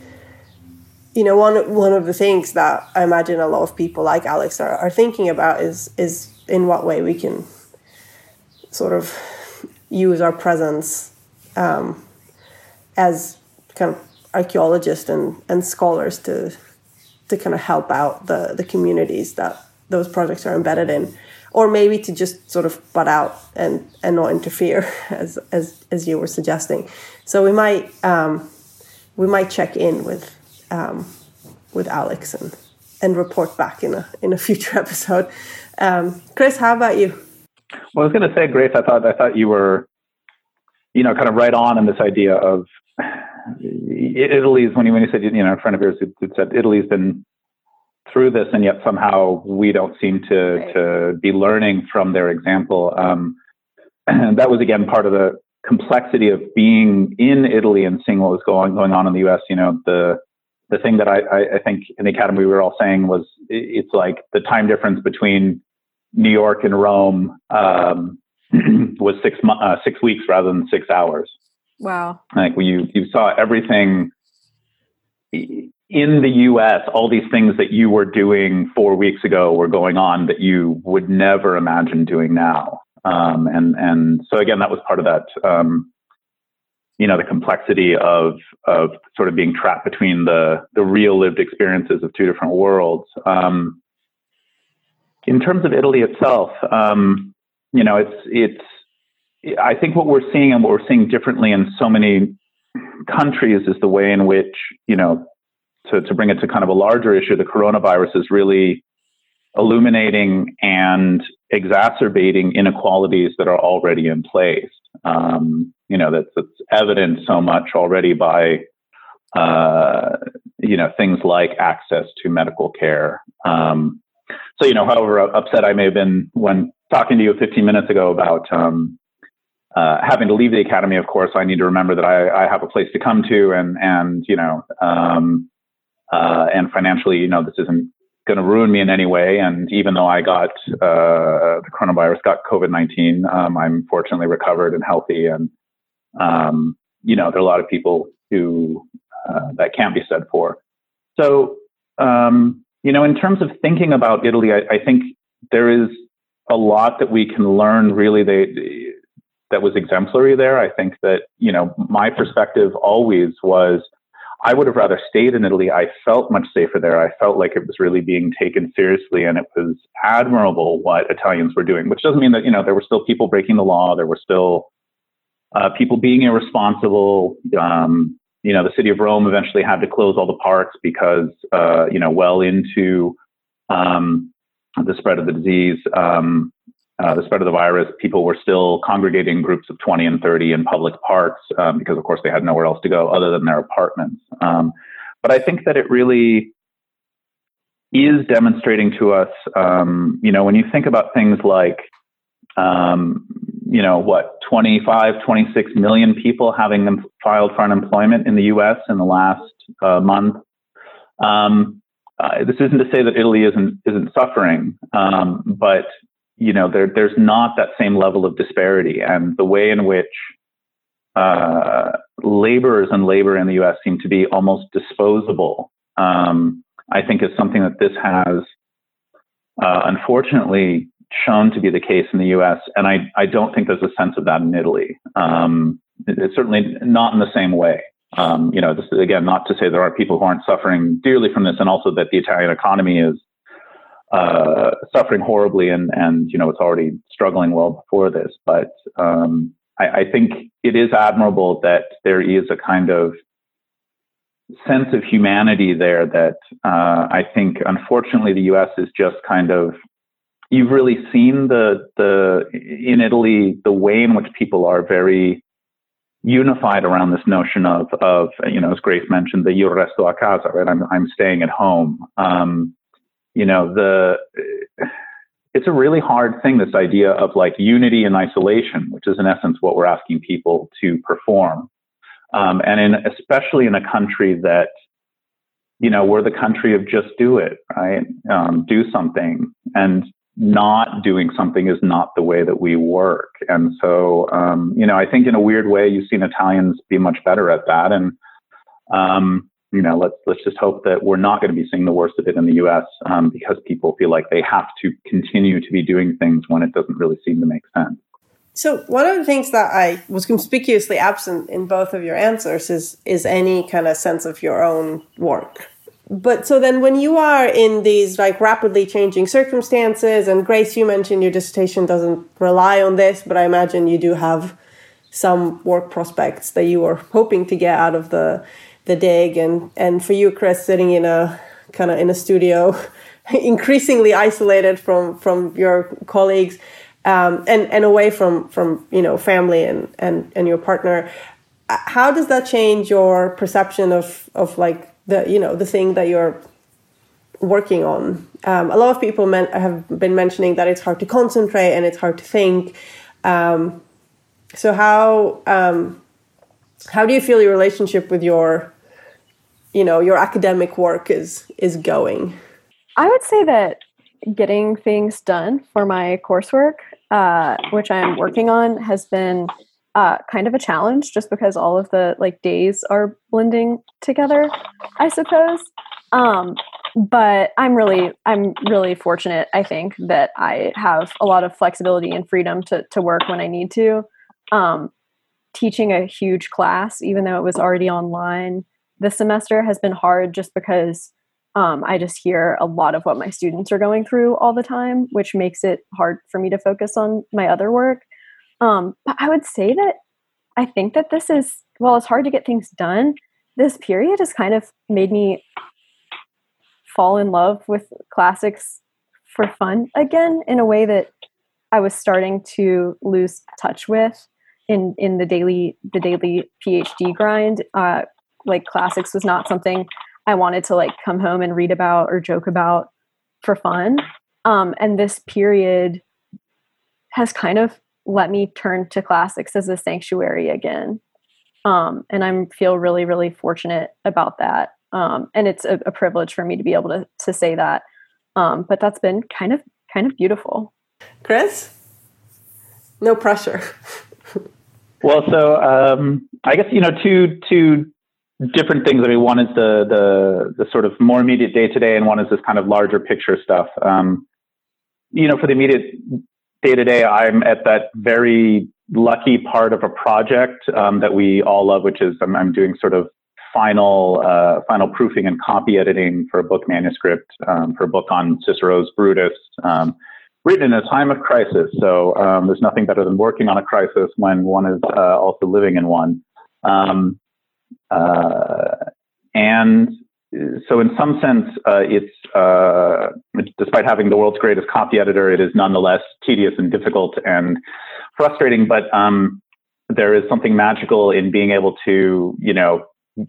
you know, one one of the things that I imagine a lot of people like Alex are, are thinking about is is in what way we can sort of use our presence um, as kind of archaeologists and, and scholars to to kind of help out the, the communities that those projects are embedded in, or maybe to just sort of butt out and, and not interfere, as as as you were suggesting. So we might um, we might check in with um, with Alex and and report back in a in a future episode. Um, Chris, how about you? Well, I was going to say, Grace, I thought I thought you were, you know, kind of right on in this idea of Italy's, when you when you said, you know, a friend of yours who said Italy's been through this, and yet somehow we don't seem to right. to be learning from their example. Um, and that was again part of the complexity of being in Italy and seeing what was going going on in the U S. You know, the the thing that I, I, I think in the Academy we were all saying was it's like the time difference between New York and Rome um, was six uh, six weeks rather than six hours. Wow! Like when you you saw everything in the U S, all these things that you were doing four weeks ago were going on that you would never imagine doing now. Um, and and so again, that was part of that. Um, you know, the complexity of of sort of being trapped between the the real lived experiences of two different worlds. Um, in terms of Italy itself, um, you know, it's it's. I think what we're seeing and what we're seeing differently in so many countries is the way in which, you know, to, to bring it to kind of a larger issue, the coronavirus is really illuminating and exacerbating inequalities that are already in place. Um, you know, that's, that's evident so much already by, uh, you know, things like access to medical care. Um, so, you know, however upset I may have been when talking to you fifteen minutes ago about, um, Uh, having to leave the Academy, of course, I need to remember that I, I have a place to come to, and and you know, um, uh, and financially, you know, this isn't going to ruin me in any way. And even though I got uh, the coronavirus, got COVID nineteen, um, I'm fortunately recovered and healthy. And um, you know, there are a lot of people who uh, that can't be said for. So, um, you know, in terms of thinking about Italy, I, I think there is a lot that we can learn. Really, they. That was exemplary there. I think that, you know, my perspective always was I would have rather stayed in Italy. I felt much safer there. I felt like it was really being taken seriously, and it was admirable what Italians were doing, which doesn't mean that, you know, there were still people breaking the law. There were still uh, people being irresponsible. Um, you know, the city of Rome eventually had to close all the parks because, uh, you know, well into um, the spread of the disease, um, Uh, the spread of the virus, people were still congregating groups of twenty and thirty in public parks um, because, of course, they had nowhere else to go other than their apartments. Um, but I think that it really is demonstrating to us, um, you know, when you think about things like, um, you know, what, twenty-five, twenty-six million people having them filed for unemployment in the U S in the last uh, month. Um, uh, this isn't to say that Italy isn't isn't suffering, um, but you know, there, there's not that same level of disparity, and the way in which uh, laborers and labor in the U S seem to be almost disposable, um, I think is something that this has uh, unfortunately shown to be the case in the U S, and I, I don't think there's a sense of that in Italy. Um, it, it's certainly not in the same way. Um, you know, this is, again, not to say there are people who aren't suffering dearly from this, and also that the Italian economy is Uh, suffering horribly, and and you know, it's already struggling well before this. But um, I, I think it is admirable that there is a kind of sense of humanity there that uh, I think, unfortunately, the U S is just kind of. You've really seen the the in Italy the way in which people are very unified around this notion of, of, you know, as Grace mentioned, the io resto a casa, right? I'm, I'm staying at home. Um, you know, the, it's a really hard thing, this idea of like unity and isolation, which is in essence what we're asking people to perform. Um, and in, especially in a country that, you know, we're the country of just do it, right? Um, do something, and not doing something is not the way that we work. And so, um, you know, I think in a weird way, you've seen Italians be much better at that. And, um, you know, let's, let's just hope that we're not going to be seeing the worst of it in the U S, um, because people feel like they have to continue to be doing things when it doesn't really seem to make sense. So one of the things that I was conspicuously absent in both of your answers is, is any kind of sense of your own work. But so then when you are in these like rapidly changing circumstances, and Grace, you mentioned your dissertation doesn't rely on this, but I imagine you do have some work prospects that you are hoping to get out of the the dig. And, and for you, Chris, sitting in a kind of in a studio, increasingly isolated from, from your colleagues, um, and, and away from, from, you know, family and, and, and your partner, how does that change your perception of, of like, the, you know, the thing that you're working on? Um, a lot of people men- have been mentioning that it's hard to concentrate and it's hard to think. Um, so how, um, how do you feel your relationship with your, you know, your academic work is, is going? I would say that getting things done for my coursework, uh, which I'm working on, has been Uh, kind of a challenge, just because all of the like days are blending together, I suppose. Um, but I'm really, I'm really fortunate, I think, that I have a lot of flexibility and freedom to to work when I need to. Um, teaching a huge class, even though it was already online this semester, has been hard just because um, I just hear a lot of what my students are going through all the time, which makes it hard for me to focus on my other work. Um, but I would say that I think that this is, well, it's hard to get things done. This period has kind of made me fall in love with classics for fun again, in a way that I was starting to lose touch with in, in the daily, the daily PhD grind. Uh, like classics was not something I wanted to like come home and read about or joke about for fun. Um, and this period has kind of let me turn to classics as a sanctuary again. Um, and I feel really, really fortunate about that. Um, and it's a, a privilege for me to be able to, to say that. Um, but that's been kind of, kind of beautiful. Chris? No pressure. Well, so um, I guess, you know, two, two different things. I mean, one is the, the, the sort of more immediate day to day, and one is this kind of larger picture stuff. Um, you know, for the immediate day to day, I'm at that very lucky part of a project um, that we all love, which is I'm, I'm doing sort of final uh, final proofing and copy editing for a book manuscript um, for a book on Cicero's Brutus, um, written in a time of crisis. So um, there's nothing better than working on a crisis when one is uh, also living in one. Um, uh, and so in some sense, uh, it's, uh, despite having the world's greatest copy editor, it is nonetheless tedious and difficult and frustrating. But um, there is something magical in being able to, you know,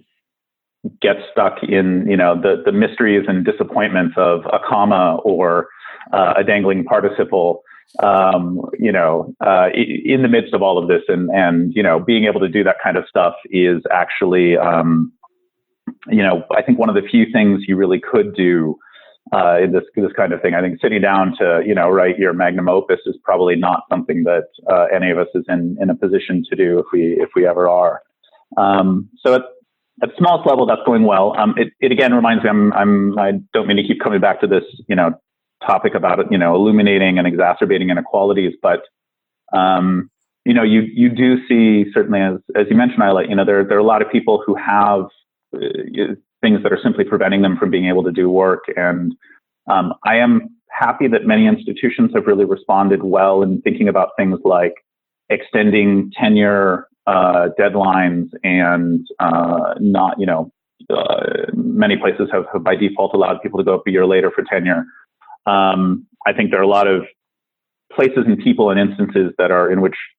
get stuck in, you know, the, the mysteries and disappointments of a comma or uh, a dangling participle, um, you know, uh, in the midst of all of this. And, and, you know, being able to do that kind of stuff is actually, um, you know, I think one of the few things you really could do uh, in this this kind of thing. I think sitting down to, you know, write your magnum opus is probably not something that uh, any of us is in, in a position to do if we if we ever are. Um, so at, at the smallest level, that's going well. Um, it, it again reminds me, I'm, I'm I don't mean to keep coming back to this, you know, topic about it, you know, illuminating and exacerbating inequalities, but um, you know, you you do see, certainly as as you mentioned, Ayla, you know, there there are a lot of people who have things that are simply preventing them from being able to do work. And um, I am happy that many institutions have really responded well in thinking about things like extending tenure uh, deadlines and uh, not, you know, uh, many places have, have by default allowed people to go up a year later for tenure. Um, I think there are a lot of places and people and instances that are in which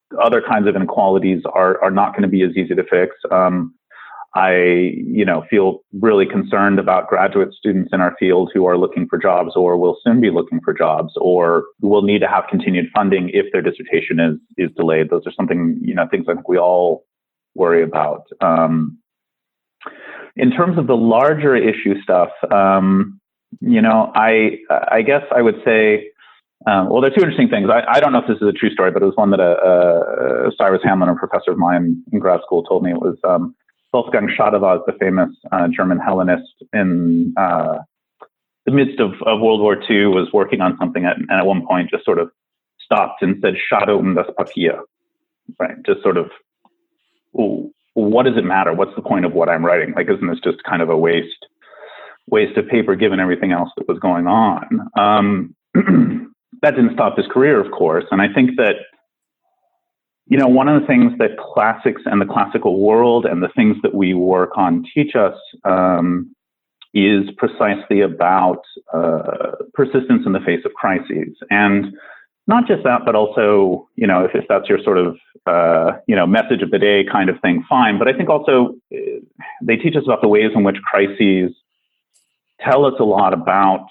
other kinds of inequalities are are not going to be as easy to fix. Um, I, you know, feel really concerned about graduate students in our field who are looking for jobs or will soon be looking for jobs or will need to have continued funding if their dissertation is is delayed. Those are something, you know, things I think we all worry about. Um, in terms of the larger issue stuff, um, you know, I I guess I would say, um, well, there are two interesting things. I, I don't know if this is a true story, but it was one that a, a Cyrus Hamlin, a professor of mine in grad school, told me. It was um, Wolfgang Schadow, the famous uh, German Hellenist, in uh, the midst of, of World War Two, was working on something at, and at one point just sort of stopped and said, "Schade um das Papier," right? Just sort of, ooh, what does it matter? What's the point of what I'm writing? Like, isn't this just kind of a waste, waste of paper given everything else that was going on? Um, that didn't stop his career, of course, and I think that, you know, one of the things that classics and the classical world and the things that we work on teach us um, is precisely about uh, persistence in the face of crises. And not just that, but also, you know, if, if that's your sort of, uh, you know, message of the day kind of thing, fine. But I think also uh, they teach us about the ways in which crises tell us a lot about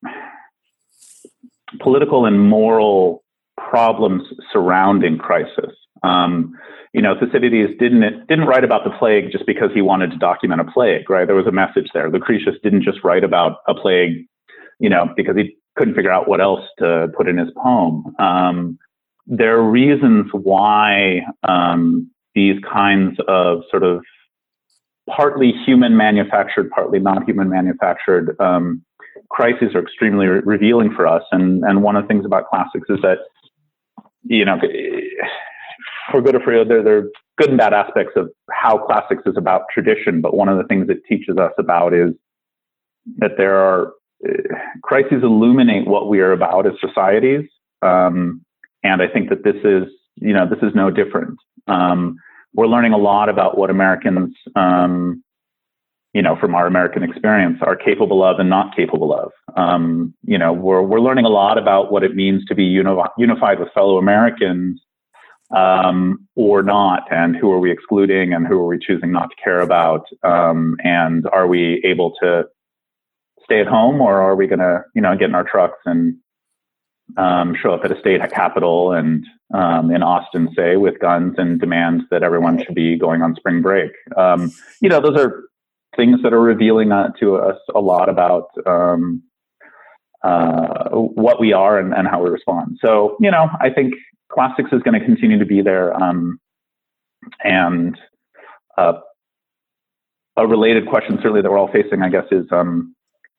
political and moral problems surrounding crisis. Um, you know, Thucydides didn't didn't write about the plague just because he wanted to document a plague, right? There was a message there. Lucretius didn't just write about a plague, you know, because he couldn't figure out what else to put in his poem. Um, there are reasons why um, these kinds of sort of partly human manufactured, partly non-human manufactured um, crises are extremely re- revealing for us. And and one of the things about classics is that, you know, for good or for ill, there, there are good and bad aspects of how classics is about tradition. But one of the things it teaches us about is that there are uh, crises illuminate what we are about as societies. Um, and I think that this is, you know, this is no different. Um, we're learning a lot about what Americans, um, you know, from our American experience, are capable of and not capable of. Um, you know, we're we're learning a lot about what it means to be uni- unified with fellow Americans, um, or not, and who are we excluding, and who are we choosing not to care about, um, and are we able to stay at home, or are we going to, you know, get in our trucks and um, show up at a state capitol and um, in Austin, say, with guns and demand that everyone should be going on spring break? Um, you know, those are things that are revealing uh, to us a lot about um, uh, what we are and, and how we respond. So, you know, I think classics is going to continue to be there. Um, and uh, a related question, certainly, that we're all facing, I guess, is, um,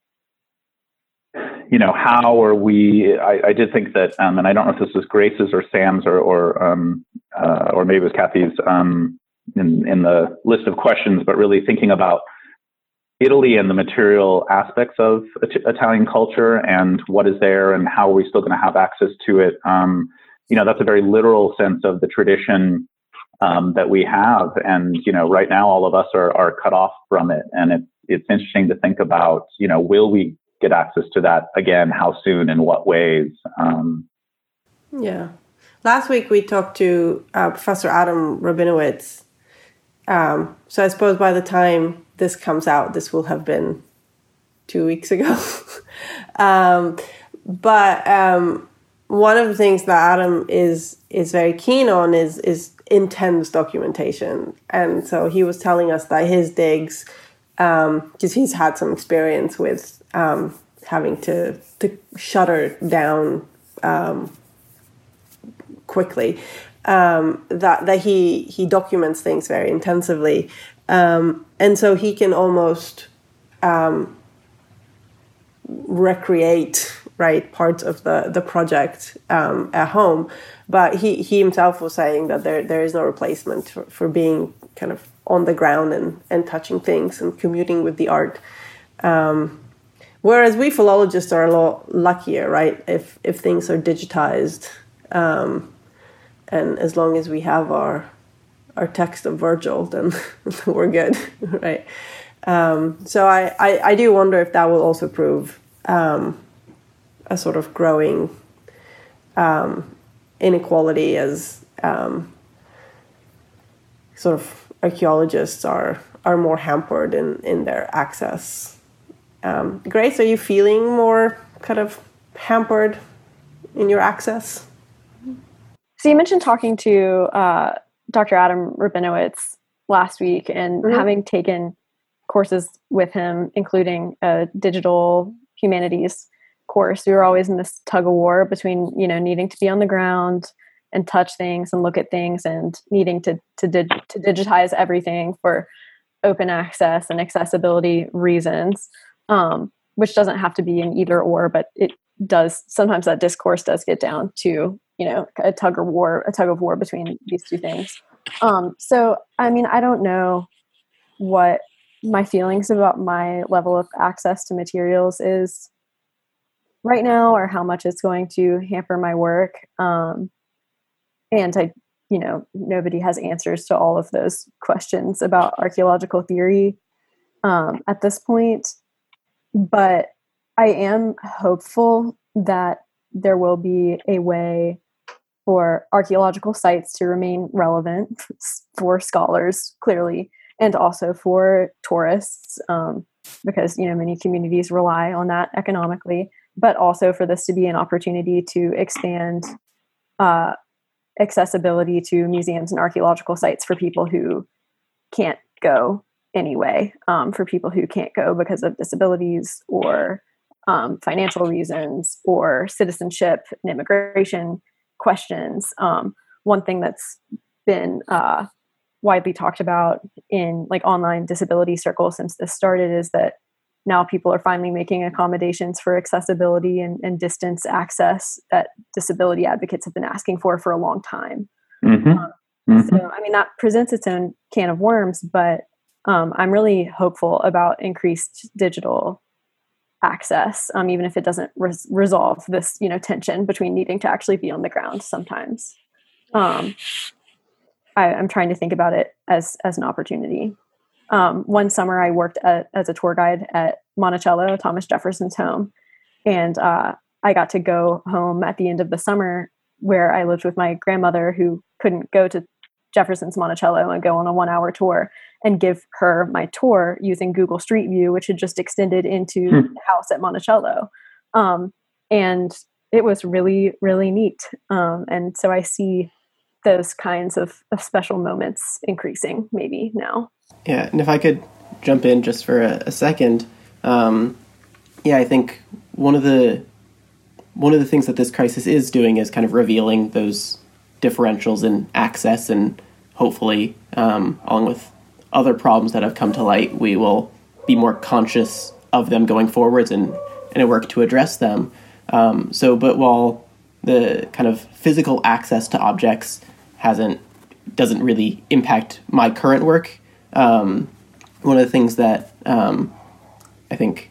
you know, how are we, I, I did think that, um, and I don't know if this was Grace's or Sam's or, or, um, uh, or maybe it was Kathy's um, in, in the list of questions, but really thinking about Italy and the material aspects of Italian culture and what is there and how are we still going to have access to it. Um, you know, that's a very literal sense of the tradition um, that we have. And, you know, right now, all of us are, are cut off from it. And it's, it's interesting to think about, you know, will we get access to that again? How soon? In what ways? Um, yeah. Last week, we talked to uh, Professor Adam Rabinowitz. Um, so I suppose by the time this comes out, this will have been two weeks ago. um, but um, one of the things that Adam is is very keen on is is intense documentation. And so he was telling us that his digs, because um, he's had some experience with um, having to, to shutter down um, quickly, um, that, that he, he documents things very intensively. Um, and so he can almost um, recreate, right, parts of the, the project um, at home. But he, he himself was saying that there there is no replacement for, for being kind of on the ground and, and touching things and commuting with the art. Um, whereas we philologists are a lot luckier, right, if, if things are digitized. Um, and as long as we have our our text of Virgil, then we're good, right? Um, so I, I, I do wonder if that will also prove um, a sort of growing um, inequality as um, sort of archaeologists are are more hampered in, in their access. Um, Grace, are you feeling more kind of hampered in your access? So you mentioned talking to uh, Doctor Adam Rabinowitz last week and mm-hmm. having taken courses with him, including a digital humanities course. We were always in this tug of war between, you know, needing to be on the ground and touch things and look at things and needing to to, dig, to digitize everything for open access and accessibility reasons, um, which doesn't have to be an either or, but it does. Sometimes that discourse does get down to, you know, a tug of war, a tug of war between these two things. Um, so, I mean, I don't know what my feelings about my level of access to materials is right now, or how much it's going to hamper my work. Um, and I, you know, nobody has answers to all of those questions about archaeological theory um, at this point. But I am hopeful that there will be a way for archaeological sites to remain relevant for scholars, clearly, and also for tourists, um, because, you know, many communities rely on that economically, but also for this to be an opportunity to expand uh, accessibility to museums and archaeological sites for people who can't go anyway, um, for people who can't go because of disabilities or um, financial reasons or citizenship and immigration questions. Um, one thing that's been uh, widely talked about in like online disability circles since this started is that now people are finally making accommodations for accessibility and, and distance access that disability advocates have been asking for for a long time. Mm-hmm. Um, mm-hmm. So, I mean, that presents its own can of worms, but um, I'm really hopeful about increased digital access, um, even if it doesn't res- resolve this, you know, tension between needing to actually be on the ground sometimes. Um, I, I'm trying to think about it as as an opportunity. Um, one summer I worked at, as a tour guide at Monticello, Thomas Jefferson's home. And uh, I got to go home at the end of the summer where I lived with my grandmother who couldn't go to Jefferson's Monticello and go on a one hour tour, and give her my tour using Google Street View, which had just extended into hmm. the house at Monticello. Um, and it was really, really neat. Um, and so I see those kinds of, of special moments increasing maybe now. Yeah, and if I could jump in just for a, a second, um, yeah, I think one of the one of the things that this crisis is doing is kind of revealing those differentials in access, and hopefully, um, along with other problems that have come to light, we will be more conscious of them going forwards and and work to address them. Um, so, but while the kind of physical access to objects hasn't doesn't really impact my current work. Um, one of the things that um, I think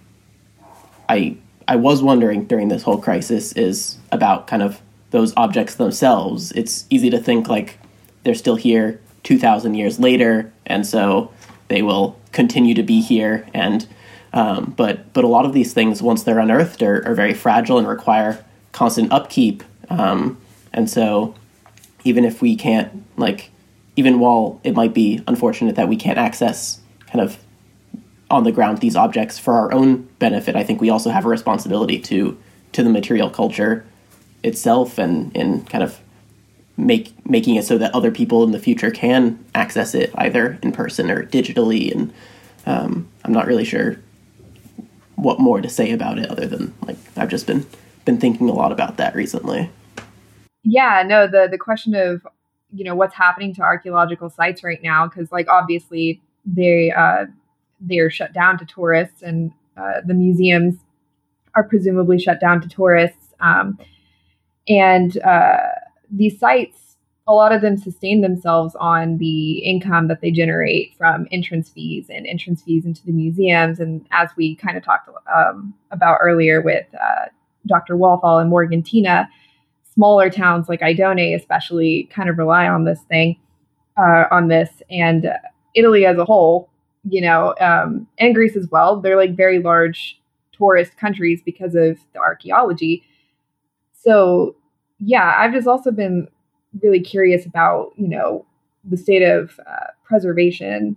I I was wondering during this whole crisis is about kind of those objects themselves. It's easy to think like they're still here two thousand years later, and so they will continue to be here. And um, but but a lot of these things, once they're unearthed, are, are very fragile and require constant upkeep. Um, and so even if we can't, like, even while it might be unfortunate that we can't access kind of on the ground these objects for our own benefit, I think we also have a responsibility to to the material culture itself, and in kind of make making it so that other people in the future can access it either in person or digitally. And um, I'm not really sure what more to say about it other than, like, I've just been been thinking a lot about that recently. Yeah, no, the the question of, you know, what's happening to archaeological sites right now, because, like, obviously they uh, they're shut down to tourists, and uh, the museums are presumably shut down to tourists. Um, and uh, these sites, a lot of them sustain themselves on the income that they generate from entrance fees and entrance fees into the museums. And as we kind of talked um, about earlier with uh, Doctor Walthall and Morgantina, smaller towns like Idone especially kind of rely on this thing, uh, on this. And uh, Italy as a whole, you know, um, and Greece as well, they're like very large tourist countries because of the archaeology. So, yeah, I've just also been really curious about, you know, the state of uh, preservation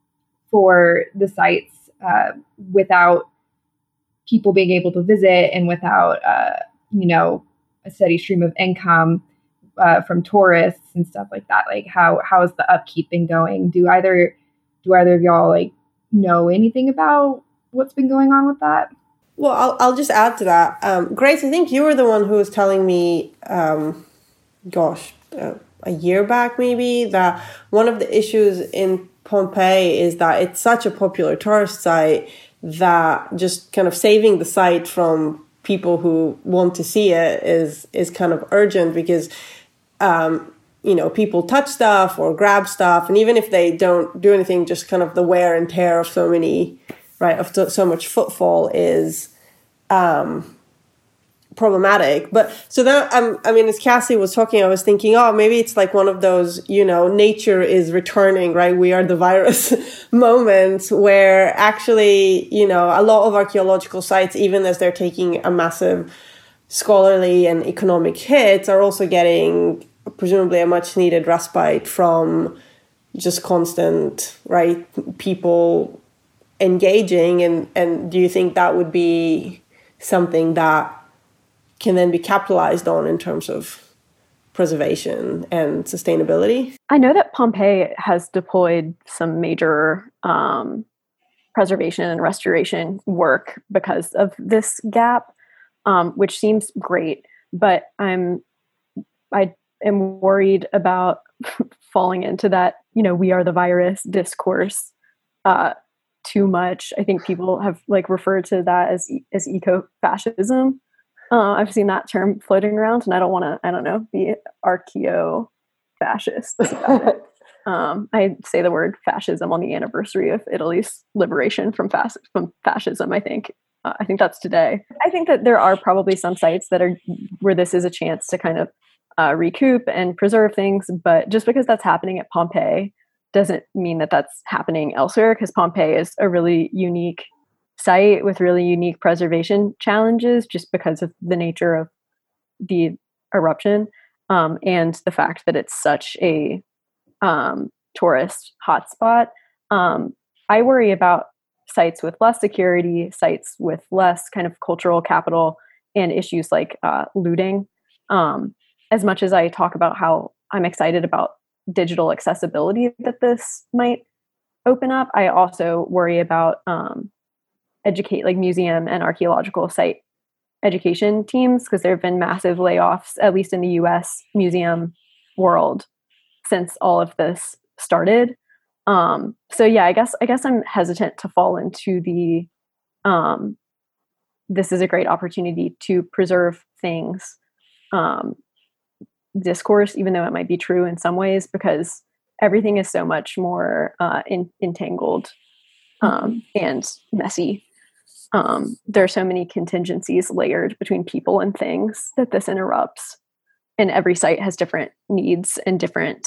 for the sites uh, without people being able to visit and without, uh, you know, a steady stream of income uh, from tourists and stuff like that. Like, how how has the upkeep been going? Do either do either of y'all like know anything about what's been going on with that? Well, I'll I'll just add to that. Um, Grace, I think you were the one who was telling me, um, gosh, uh, a year back maybe, that one of the issues in Pompeii is that it's such a popular tourist site that just kind of saving the site from people who want to see it is is kind of urgent, because um, you know, people touch stuff or grab stuff, and even if they don't do anything, just kind of the wear and tear of so many, right, of so, so much footfall is um, problematic. But so that, um, I mean, as Cassie was talking, I was thinking, oh, maybe it's like one of those, you know, nature is returning, right? We are the virus moments where actually, you know, a lot of archaeological sites, even as they're taking a massive scholarly and economic hit, are also getting presumably a much needed respite from just constant, right, people engaging. And, and do you think that would be something that can then be capitalized on in terms of preservation and sustainability? I know that Pompeii has deployed some major um, preservation and restoration work because of this gap, um, which seems great. But I'm, I am worried about falling into that, you know, we are the virus discourse uh, too much. I think people have like referred to that as as eco-fascism. Uh, I've seen that term floating around, and I don't want to, I don't know, be archaeo-fascist about it. Um, I say the word fascism on the anniversary of Italy's liberation from, fas- from fascism, I think. Uh, I think that's today. I think that there are probably some sites that are where this is a chance to kind of uh, recoup and preserve things, but just because that's happening at Pompeii doesn't mean that that's happening elsewhere, because Pompeii is a really unique site with really unique preservation challenges just because of the nature of the eruption um, and the fact that it's such a um, tourist hotspot. Um, I worry about sites with less security, sites with less kind of cultural capital, and issues like uh, looting. Um, as much as I talk about how I'm excited about digital accessibility that this might open up, I also worry about um, educate like museum and archaeological site education teams, because there have been massive layoffs, at least in the U S museum world, since all of this started. Um, so yeah, I guess I guess I'm hesitant to fall into the um, this is a great opportunity to preserve things um, discourse, even though it might be true in some ways, because everything is so much more uh, in, entangled um, and messy. Um, there are so many contingencies layered between people and things that this interrupts. And every site has different needs and different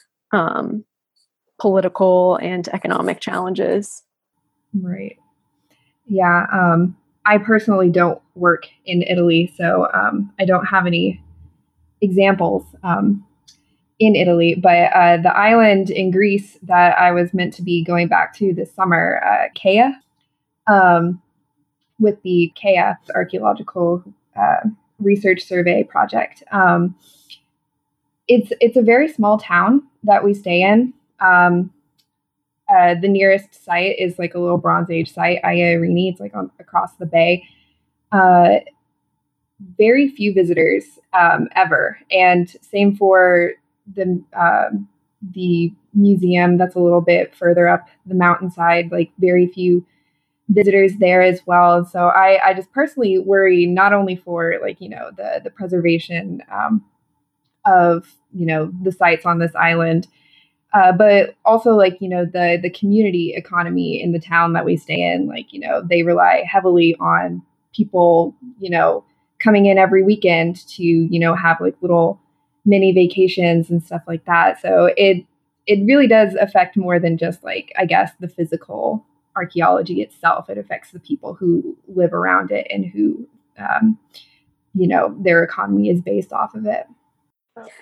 um, political and economic challenges. Right. Yeah. Um, I personally don't work in Italy, so um, I don't have any examples um, in Italy. But uh, the island in Greece that I was meant to be going back to this summer, uh, Kea, um, with the Kea Archaeological uh, Research Survey Project. Um, it's it's a very small town that we stay in. Um, uh, the nearest site is like a little Bronze Age site, Aia Irini. It's like on, across the bay. Uh, very few visitors um, ever, and same for the uh, the museum that's a little bit further up the mountainside. Like very few visitors there as well. So I, I just personally worry not only for like, you know, the, the preservation um, of, you know, the sites on this island, uh, but also like, you know, the, the community economy in the town that we stay in. Like, you know, they rely heavily on people, you know, coming in every weekend to, you know, have like little mini vacations and stuff like that. So it, it really does affect more than just like, I guess, the physical archaeology itself. It affects the people who live around it and who, um, you know, their economy is based off of it.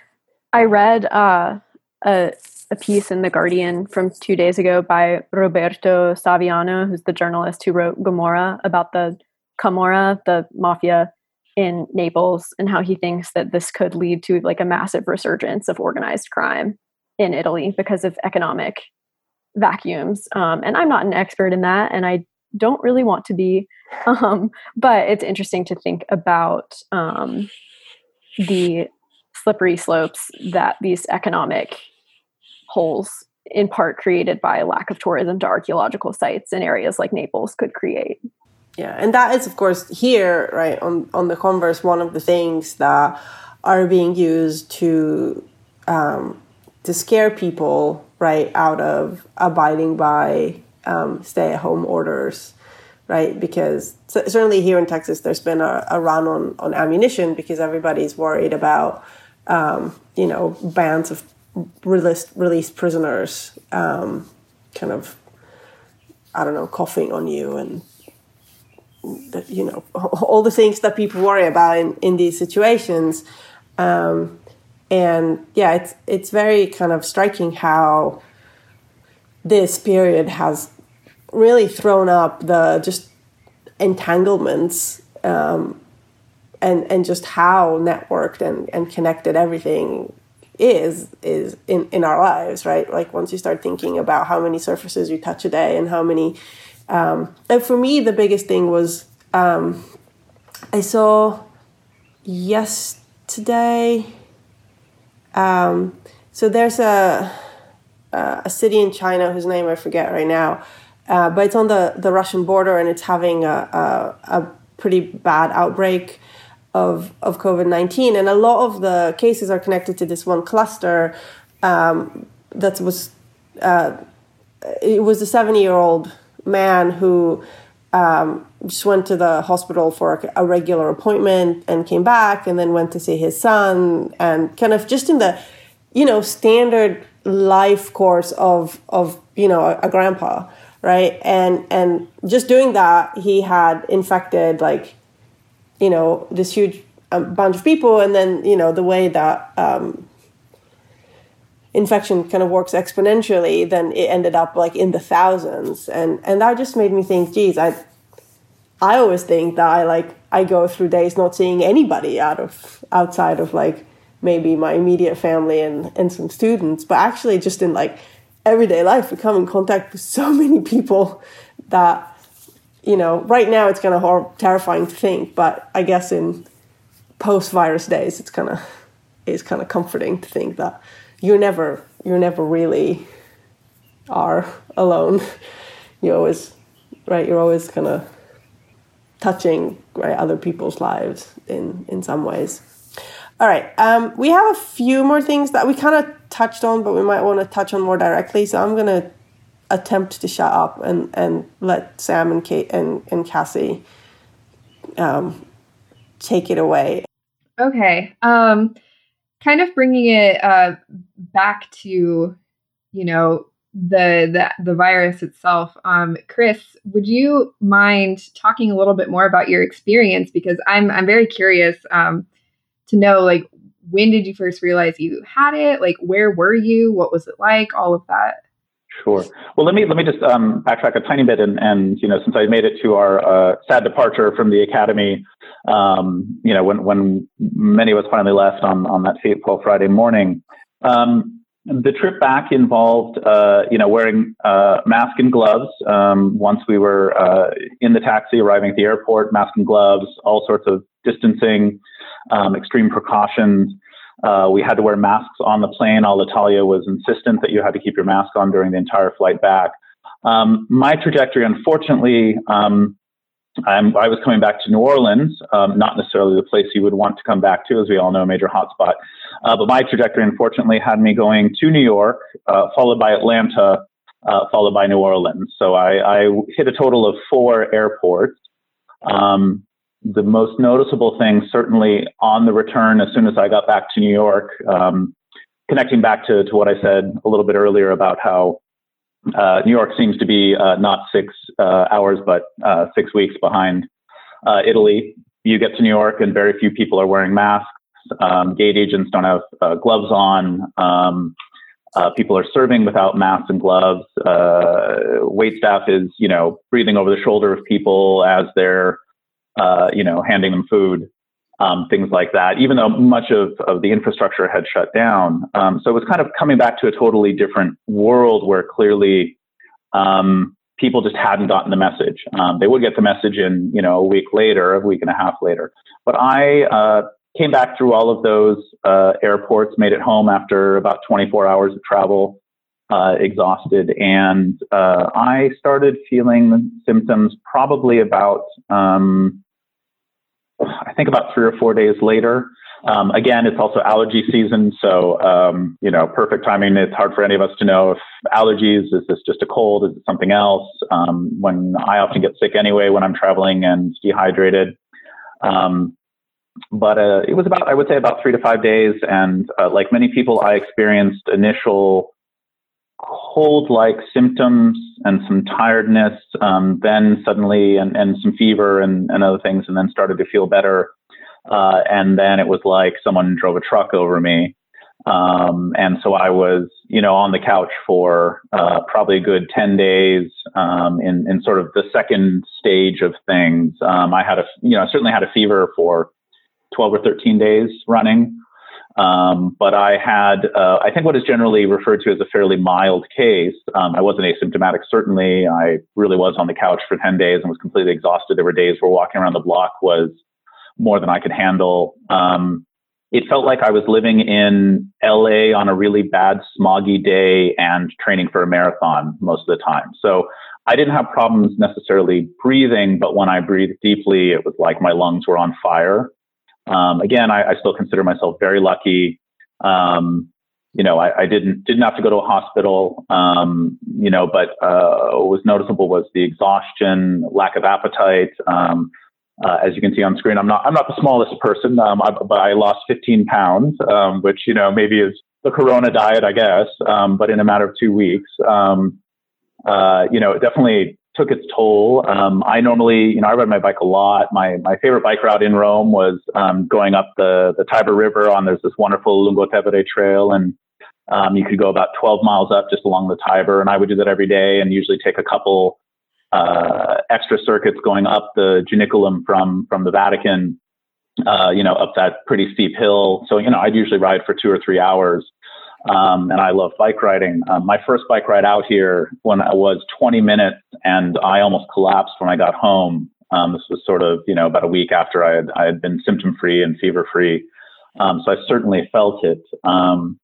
I read uh, a, a piece in The Guardian from two days ago by Roberto Saviano, who's the journalist who wrote Gomorrah, about the Camorra, the mafia in Naples, and how he thinks that this could lead to like a massive resurgence of organized crime in Italy because of economic vacuums. Um, and I'm not an expert in that, and I don't really want to be, um, but it's interesting to think about um, the slippery slopes that these economic holes, in part created by a lack of tourism to archaeological sites in areas like Naples, could create. Yeah, and that is, of course, here, right, on, on the converse, one of the things that are being used to um, to scare people, right, out of abiding by um, stay-at-home orders, right? Because certainly here in Texas, there's been a, a run on, on ammunition because everybody's worried about, um, you know, bans of released, released prisoners um, kind of, I don't know, coughing on you and, that, you know, all the things that people worry about in, in these situations. Um, and yeah, it's it's very kind of striking how this period has really thrown up the just entanglements um, and and just how networked and, and connected everything is is in, in our lives, right? Like once you start thinking about how many surfaces you touch a day and how many Um, and for me, the biggest thing was um, I saw yesterday. Um, so there's a a city in China whose name I forget right now, uh, but it's on the, the Russian border and it's having a, a, a pretty bad outbreak of of COVID nineteen, and a lot of the cases are connected to this one cluster um, that was uh, it was a seventy year old man who um, just went to the hospital for a regular appointment and came back and then went to see his son, and kind of just in the, you know, standard life course of, of you know, a, a grandpa, right? And and just doing that, he had infected, like, you know, this huge um, bunch of people. And then, you know, the way that um, infection kind of works exponentially, then it ended up like in the thousands. And, and that just made me think, geez, I, I always think that I like, I go through days not seeing anybody out of, outside of like maybe my immediate family and, and some students, but actually just in like everyday life, we come in contact with so many people that, you know, right now it's kind of hor- terrifying to think, but I guess in post-virus days, it's kind of, it's kind of comforting to think that you're never, you're never really are alone. You always, right, you're always kind of touching, right, other people's lives in, in some ways. All right, um, we have a few more things that we kind of touched on, but we might want to touch on more directly. So I'm going to attempt to shut up and, and let Sam and Kate and, and Cassie um, take it away. Okay. Um, kind of bringing it uh, back to, you know, the, the, the virus itself. Um, Chris, would you mind talking a little bit more about your experience? Because I'm, I'm very curious um, to know, like, when did you first realize you had it? Like, where were you? What was it like? All of that. Sure. Well, let me let me just um, backtrack a tiny bit, and, and you know, since I made it to our uh, sad departure from the academy, um, you know, when when many of us finally left on on that fateful Friday morning, um, the trip back involved, uh, you know, wearing uh, mask and gloves. Um, once we were uh, in the taxi, arriving at the airport, mask and gloves, all sorts of distancing, um, extreme precautions. Uh, we had to wear masks on the plane. Alitalia was insistent that you had to keep your mask on during the entire flight back. Um, my trajectory, unfortunately, um, I'm, I was coming back to New Orleans, um, not necessarily the place you would want to come back to, as we all know, a major hotspot. Uh, but my trajectory, unfortunately, had me going to New York, uh, followed by Atlanta, uh, followed by New Orleans. So I, I hit a total of four airports. Um, The most noticeable thing, certainly on the return, as soon as I got back to New York, um, connecting back to, to what I said a little bit earlier about how uh, New York seems to be uh, not six uh, hours, but uh, six weeks behind uh, Italy. You get to New York and very few people are wearing masks. Um, gate agents don't have uh, gloves on. Um, uh, people are serving without masks and gloves. Uh, wait staff is, you know, breathing over the shoulder of people as they're, uh, you know, handing them food, um, things like that, even though much of, of the infrastructure had shut down. Um, so it was kind of coming back to a totally different world where clearly um, people just hadn't gotten the message. Um, they would get the message in, you know, a week later, a week and a half later. But I uh, came back through all of those uh, airports, made it home after about twenty-four hours of travel, uh, exhausted. And uh, I started feeling symptoms probably about, um, I think about three or four days later. Um, again, it's also allergy season. So, um, you know, perfect timing. It's hard for any of us to know if allergies, is this just a cold? Is it something else? Um, when I often get sick anyway, when I'm traveling and dehydrated. Um, but uh, it was about, I would say about three to five days. And uh, like many people, I experienced initial cold-like symptoms and some tiredness, um, then suddenly, and, and some fever and, and other things, and then started to feel better. Uh, and then it was like someone drove a truck over me. Um, and so I was, you know, on the couch for uh, probably a good ten days um, in, in sort of the second stage of things. Um, I had a, you know, I certainly had a fever for twelve or thirteen days running. Um, but I had, uh, I think what is generally referred to as a fairly mild case. Um, I wasn't asymptomatic, certainly. I really was on the couch for ten days and was completely exhausted. There were days where walking around the block was more than I could handle. Um, it felt like I was living in L A on a really bad smoggy day and training for a marathon most of the time. So I didn't have problems necessarily breathing, but when I breathed deeply, it was like my lungs were on fire. Um, again, I, I still consider myself very lucky. Um, you know, I, I didn't didn't have to go to a hospital. Um, you know, but uh, what was noticeable was the exhaustion, lack of appetite. Um, uh, as you can see on screen, I'm not I'm not the smallest person, um, I, but I lost fifteen pounds, um, which you know maybe is the Corona diet, I guess. Um, but in a matter of two weeks, um, uh, you know, it definitely took its toll. Um, I normally, you know, I ride my bike a lot. My my favorite bike route in Rome was um, going up the the Tiber River on. There's this wonderful Lungo Tevere trail, and um, you could go about twelve miles up just along the Tiber. And I would do that every day, and usually take a couple uh, extra circuits going up the Janiculum from from the Vatican, uh, you know, up that pretty steep hill. So you know, I'd usually ride for two or three hours. Um, and I love bike riding. Um, my first bike ride out here when I was twenty minutes, and I almost collapsed when I got home. Um, this was sort of, you know, about a week after I had, I had been symptom free and fever free. Um, so I certainly felt it. Um,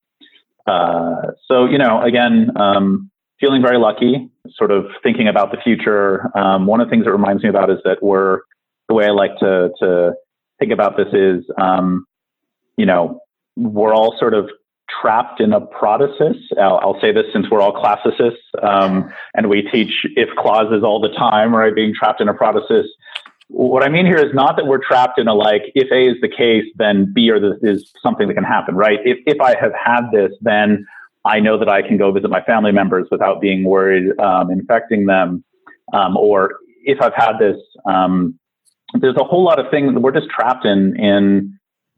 uh, so, you know, again, um, feeling very lucky, sort of thinking about the future. Um, one of the things it reminds me about is that we're, the way I like to, to think about this is, um, you know, we're all sort of trapped in a protasis. I'll, I'll say this since we're all classicists, um, and we teach if clauses all the time, right? Being trapped in a protasis. What I mean here is not that we're trapped in a like, if A is the case, then B or this is something that can happen, right? If if I have had this, then I know that I can go visit my family members without being worried um, infecting them. Um, or if I've had this, um, there's a whole lot of things that we're just trapped in in.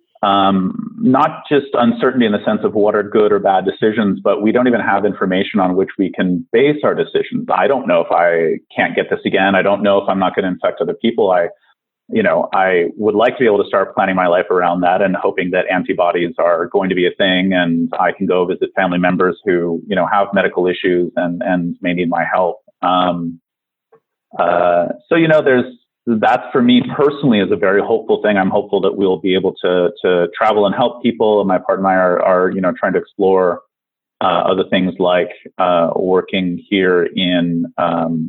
Um, not just uncertainty in the sense of what are good or bad decisions, but we don't even have information on which we can base our decisions. I don't know if I can't get this again. I don't know if I'm not going to infect other people. I, you know, I would like to be able to start planning my life around that and hoping that antibodies are going to be a thing and I can go visit family members who, you know, have medical issues and, and may need my help. Um, uh, so, you know, there's, that for me personally is a very hopeful thing. I'm hopeful that we'll be able to to travel and help people. And my partner and I are, are you know, trying to explore uh, other things like uh, working here in um,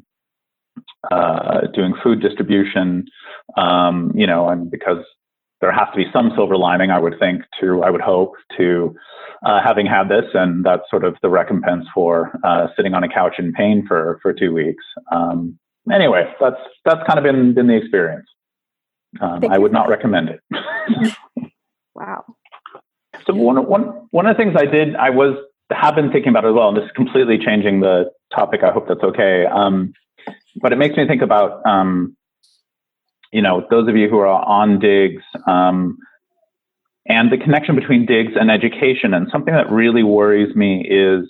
uh, doing food distribution. Um, you know, and because there has to be some silver lining, I would think, to I would hope to uh, having had this, and that's sort of the recompense for uh, sitting on a couch in pain for for two weeks. Um, Anyway, that's that's kind of been been the experience. Um, I would not recommend it. Wow. So one one one of the things I did, I was have been thinking about as well, and this is completely changing the topic. I hope that's okay. Um, but it makes me think about, um, you know, those of you who are on digs. Um, and the connection between D I G S and education. And something that really worries me is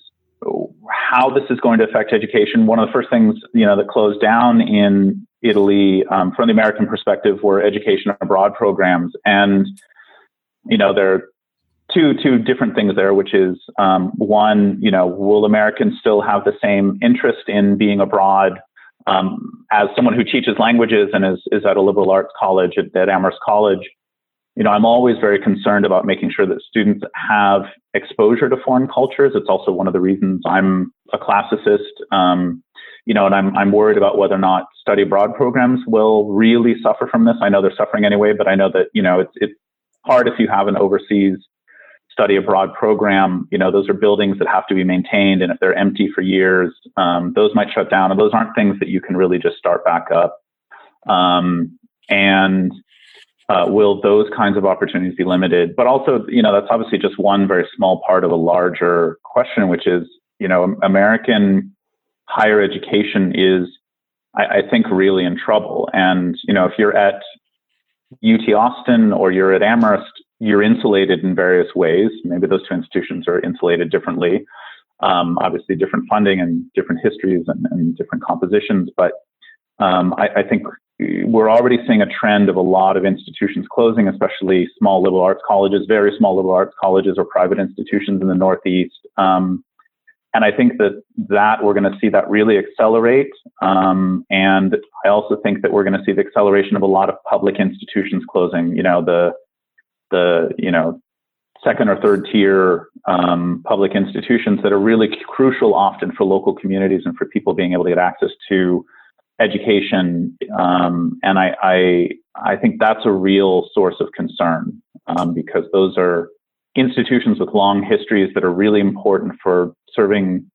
how this is going to affect education. One of the first things, you know, that closed down in Italy, um, from the American perspective, were education abroad programs. And, you know, there are two, two different things there, which is, um, one, you know, will Americans still have the same interest in being abroad? Um, as someone who teaches languages and is, is at a liberal arts college at, at Amherst College, you know, I'm always very concerned about making sure that students have exposure to foreign cultures. It's also one of the reasons I'm a classicist, um, you know, and I'm I'm worried about whether or not study abroad programs will really suffer from this. I know they're suffering anyway, but I know that, you know, it's it's hard if you have an overseas study abroad program. You know, those are buildings that have to be maintained, and if they're empty for years, um, those might shut down, and those aren't things that you can really just start back up. Um, and Uh, will those kinds of opportunities be limited? But also, you know, that's obviously just one very small part of a larger question, which is, you know, American higher education is, I, I think, really in trouble. And, you know, if you're at U T Austin or you're at Amherst, you're insulated in various ways. Maybe those two institutions are insulated differently. Um, obviously, different funding and different histories and, and different compositions. But um, I, I think we're already seeing a trend of a lot of institutions closing, especially small liberal arts colleges, very small liberal arts colleges or private institutions in the Northeast. Um, and I think that that we're going to see that really accelerate. Um, and I also think that we're going to see the acceleration of a lot of public institutions closing. You know, the the you know second or third tier um, public institutions that are really crucial often for local communities and for people being able to get access to education, um, and I, I I think that's a real source of concern, um, because those are institutions with long histories that are really important for serving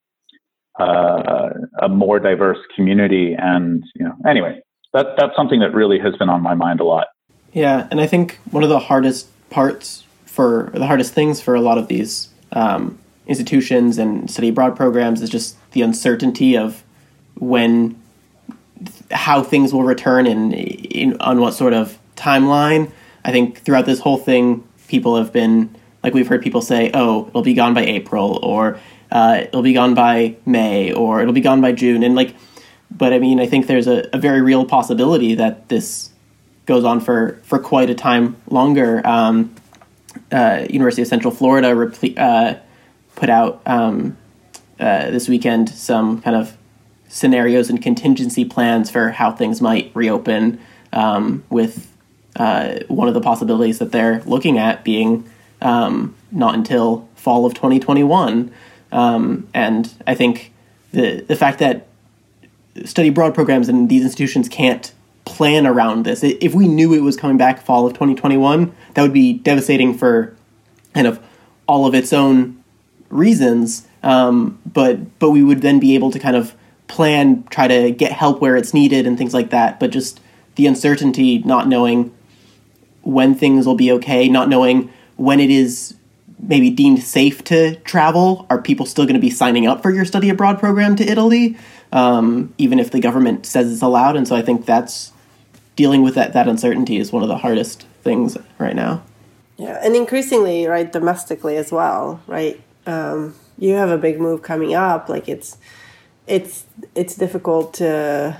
uh, a more diverse community. And you know, anyway, that that's something that really has been on my mind a lot. Yeah, and I think one of the hardest parts for the hardest things for a lot of these um, institutions and study abroad programs is just the uncertainty of when. How things will return and in, on what sort of timeline. I think throughout this whole thing, people have been, like we've heard people say, oh, it'll be gone by April, or uh, it'll be gone by May, or it'll be gone by June. And like, but I mean, I think there's a, a very real possibility that this goes on for, for quite a time longer. Um, uh, University of Central Florida repl- uh, put out um, uh, this weekend some kind of scenarios and contingency plans for how things might reopen, um, with uh, one of the possibilities that they're looking at being um, not until fall of twenty twenty-one. Um, and I think the the fact that study abroad programs and these institutions can't plan around this, if we knew it was coming back fall of twenty twenty-one, that would be devastating for kind of all of its own reasons. Um, but but we would then be able to kind of plan, try to get help where it's needed and things like that. But just the uncertainty, not knowing when things will be okay, not knowing when it is maybe deemed safe to travel. Are people still going to be signing up for your study abroad program to Italy, um, even if the government says it's allowed? And so I think that's dealing with that, that uncertainty is one of the hardest things right now. Yeah, and increasingly, right, domestically as well, right? Um, you have a big move coming up, like it's It's it's difficult to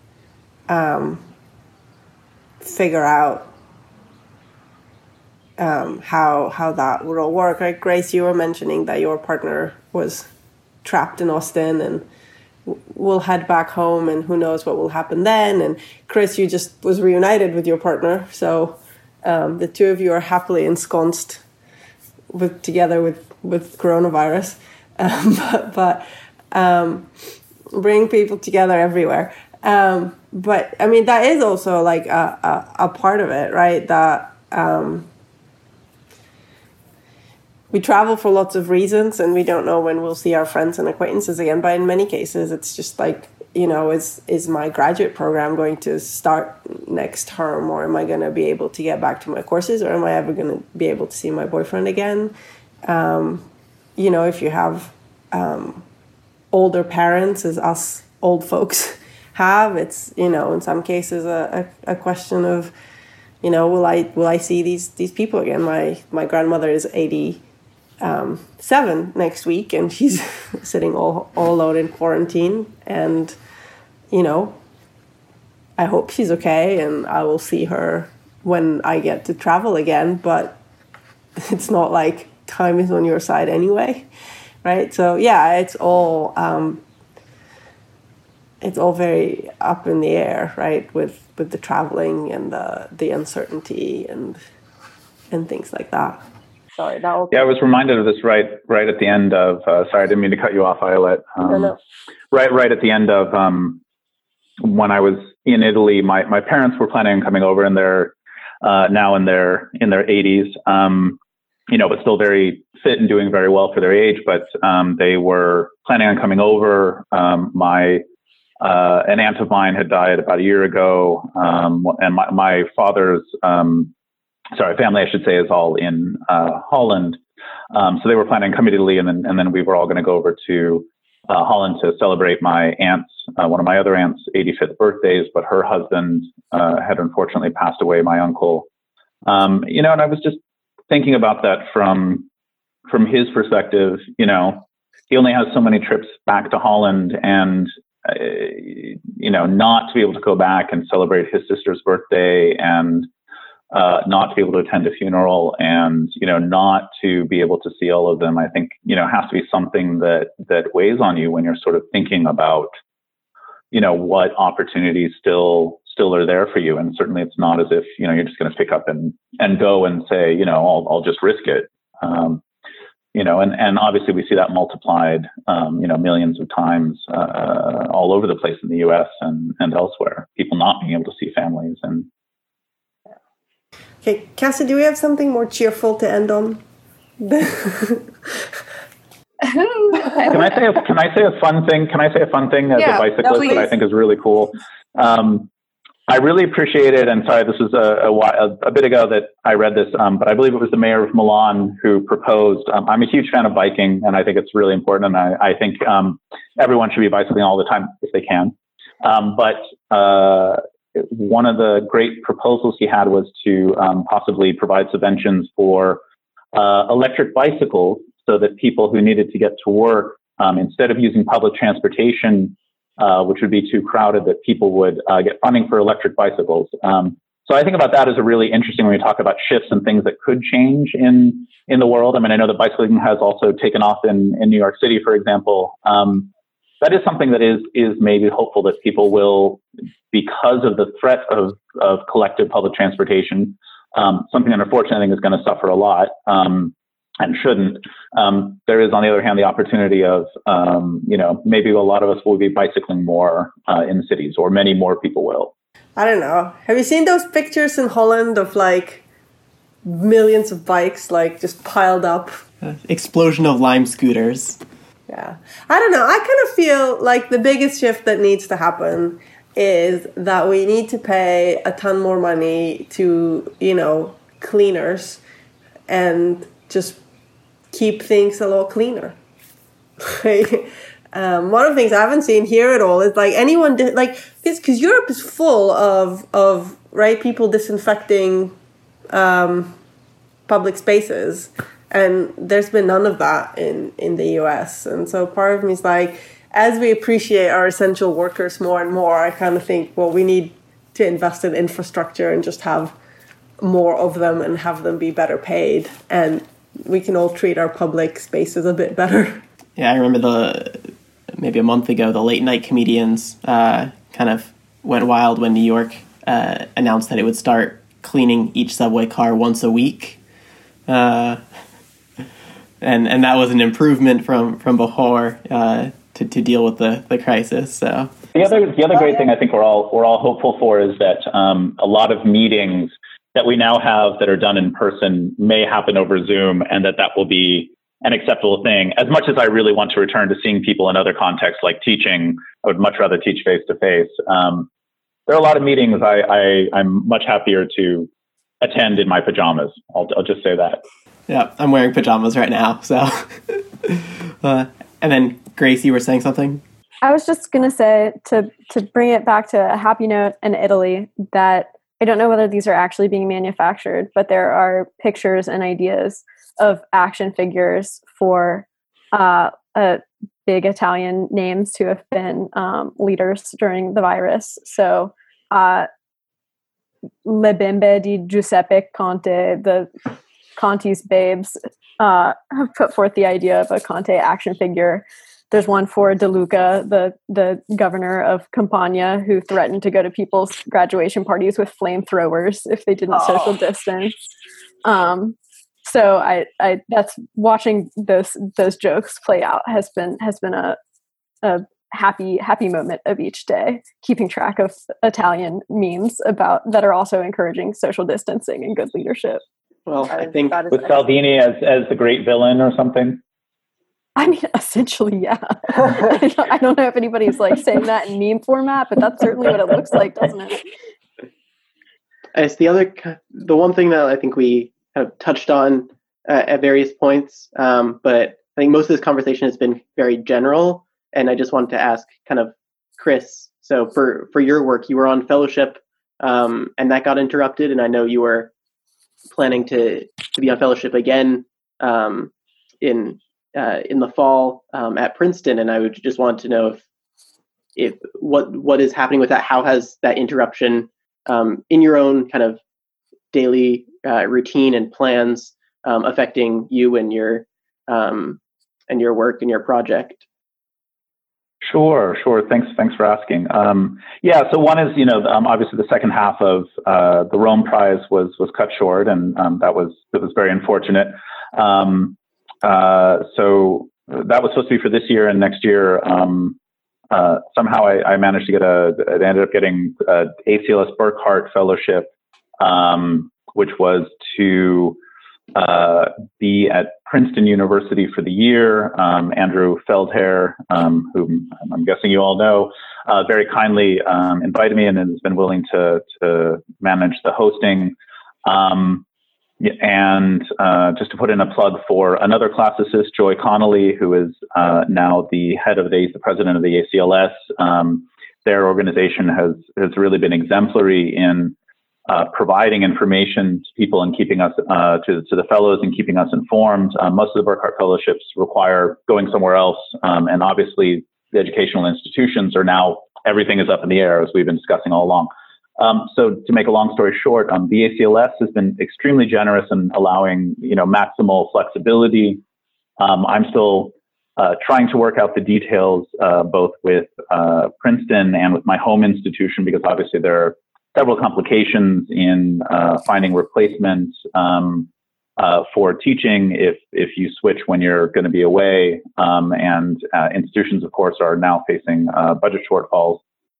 um, figure out um, how how that would all work. Right, Grace, you were mentioning that your partner was trapped in Austin and will head back home, and who knows what will happen then. And Chris, you just was reunited with your partner, so um, the two of you are happily ensconced with together with with coronavirus, um, but. but um, bring people together everywhere. Um, but I mean, that is also like a, a, a part of it, right? That um, we travel for lots of reasons and we don't know when we'll see our friends and acquaintances again. But in many cases, it's just like, you know, is, is my graduate program going to start next term, or am I going to be able to get back to my courses, or am I ever going to be able to see my boyfriend again? Um, you know, if you have um, older parents, as us old folks have, it's, you know, in some cases a, a, a question of, you know, will I will I see these these people again? My my grandmother is eighty. Um, seven next week, and she's sitting all, all alone in quarantine, and you know, I hope she's okay, and I will see her when I get to travel again, but it's not like time is on your side anyway, right? So yeah, it's all um, it's all very up in the air, right, with with the traveling and the the uncertainty and and things like that. Sorry, that will. Yeah, I was reminded of this right, right at the end of. Uh, sorry, I didn't mean to cut you off, Ayelet. Um, no, no. Right, right at the end of um, when I was in Italy. My my parents were planning on coming over, and they're uh, now in their in their eighties. Um, you know, but still very fit and doing very well for their age. But um, they were planning on coming over. Um, my uh, an aunt of mine had died about a year ago, um, and my my father's. Um, Sorry, family, I should say, is all in uh, Holland. Um, so they were planning on coming to Italy, and then, and then we were all going to go over to uh, Holland to celebrate my aunt's, uh, one of my other aunt's eighty-fifth birthdays, but her husband uh, had unfortunately passed away, my uncle. Um, you know, and I was just thinking about that from from his perspective. You know, he only has so many trips back to Holland, and uh, you know, not to be able to go back and celebrate his sister's birthday, and Uh, not to be able to attend a funeral, and you know, not to be able to see all of them, I think, you know, has to be something that that weighs on you when you're sort of thinking about, you know, what opportunities still still are there for you. And certainly, it's not as if, you know, you're just going to pick up and and go and say, you know, I'll I'll just risk it. Um, you know, and and obviously we see that multiplied, um, you know, millions of times uh, all over the place in the U S and and elsewhere. People not being able to see families. And Okay, Cassie, do we have something more cheerful to end on? Can I say a, can I say a fun thing? Can I say a fun thing as Yeah, a bicyclist no, that I think is really cool? Um, I really appreciate it. And sorry, this was a, a, while, a bit ago that I read this, um, but I believe it was the mayor of Milan who proposed. Um, I'm a huge fan of biking, and I think it's really important. And I, I think um, everyone should be bicycling all the time if they can. Um, but uh, one of the great proposals he had was to um, possibly provide subventions for uh, electric bicycles, so that people who needed to get to work, um, instead of using public transportation, uh, which would be too crowded, that people would uh, get funding for electric bicycles. Um, so I think about that as a really interesting when we talk about shifts and things that could change in in the world. I mean, I know that bicycling has also taken off in, in New York City, for example. Um, that is something that is is maybe hopeful that people will, because of the threat of, of collective public transportation, um, something that unfortunately I think is going to suffer a lot. Um, and shouldn't. Um, there is, on the other hand, the opportunity of, um, you know, maybe a lot of us will be bicycling more uh, in cities, or many more people will. I don't know. Have you seen those pictures in Holland of like millions of bikes like just piled up? Uh, explosion of Lime scooters. Yeah. I don't know. I kind of feel like the biggest shift that needs to happen is that we need to pay a ton more money to, you know, cleaners and just keep things a lot cleaner. um, one of the things I haven't seen here at all is like anyone di- like because Europe is full of of right people disinfecting um, public spaces, and there's been none of that in in the U S. And so part of me is like, as we appreciate our essential workers more and more, I kind of think, well, we need to invest in infrastructure and just have more of them and have them be better paid, and we can all treat our public spaces a bit better. Yeah, I remember the maybe a month ago, the late night comedians uh, kind of went wild when New York uh, announced that it would start cleaning each subway car once a week, uh, and and that was an improvement from from before uh, to to deal with the, the crisis. So the other the other great thing I think we're all we're all hopeful for is that um, a lot of meetings that we now have that are done in person may happen over Zoom, and that that will be an acceptable thing. As much as I really want to return to seeing people in other contexts like teaching, I would much rather teach face to face. Um, there are a lot of meetings I, I, I'm much happier to attend in my pajamas. I'll, I'll just say that. Yeah, I'm wearing pajamas right now. So, uh, and then Grace, you were saying something? I was just going to say, to to bring it back to a happy note in Italy, that I don't know whether these are actually being manufactured, but there are pictures and ideas of action figures for uh, uh, big Italian names who have been um, leaders during the virus. So uh, Le Bimbe di Giuseppe Conte, the Conte's babes, uh, have put forth the idea of a Conte action figure. There's one for De Luca, the the governor of Campania, who threatened to go to people's graduation parties with flamethrowers if they didn't oh. social distance. Um, so I, I that's watching those those jokes play out has been has been a a happy happy moment of each day, keeping track of Italian memes about that are also encouraging social distancing and good leadership. Well, I think with Salvini as as the great villain or something. I mean, essentially, yeah. I, don't, I don't know if anybody's like saying that in meme format, but that's certainly what it looks like, doesn't it? It's the other, the one thing that I think we have touched on uh, at various points, um, but I think most of this conversation has been very general, and I just wanted to ask, kind of, Chris. So for for your work, you were on fellowship, um, and that got interrupted, and I know you were planning to to be on fellowship again um, in. Uh, in the fall um, at Princeton, and I would just want to know if, if what what is happening with that. How has that interruption um, in your own kind of daily uh, routine and plans um, affecting you and your um, and your work and your project? Sure, sure. Thanks, thanks for asking. Um, yeah, so one is, you know, um, obviously the second half of uh, the Rome Prize was was cut short, and um, that was that was very unfortunate. Um, Uh, so that was supposed to be for this year, and next year, um, uh, somehow I, I managed to get a, I ended up getting a A C L S Burkhardt Fellowship, um, which was to uh, be at Princeton University for the year. Um, Andrew Feldherr, um, whom I'm guessing you all know, uh, very kindly um, invited me and has been willing to, to manage the hosting. Um, And uh, just to put in a plug for another classicist, Joy Connolly, who is uh, now the head of the, the president of the A C L S. Um, their organization has has really been exemplary in uh, providing information to people and keeping us uh, to to the fellows and keeping us informed. Uh, most of the Burkhardt fellowships require going somewhere else, um, and obviously the educational institutions are now everything is up in the air, as we've been discussing all along. Um, so to make a long story short, um, the A C L S has been extremely generous in allowing, you know, maximal flexibility. Um, I'm still uh, trying to work out the details, uh, both with uh, Princeton and with my home institution, because obviously there are several complications in uh, finding replacements um, uh, for teaching if if you switch when you're going to be away. Um, and uh, institutions, of course, are now facing uh, budget shortfalls.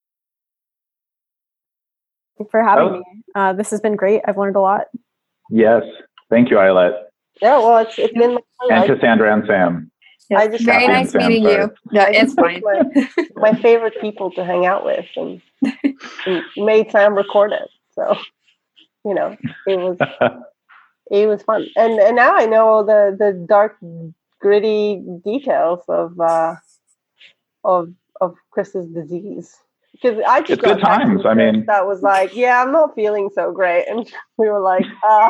Thank you for having oh. me. Uh, this has been great. I've learned a lot. Yes. Thank you, Ayelet. Yeah, well, it's, it's been my And Cassandra and Sam. Yeah. I just Very nice meeting Sam, you. Yeah, it's fine. My, my favorite people to hang out with, and, and made Sam record it. So, you know, it was it was fun. And and now I know the the dark, gritty details of uh, of of Chris's disease. Because I just it's good times. I mean, that was like, yeah, I'm not feeling so great, and we were like, ah,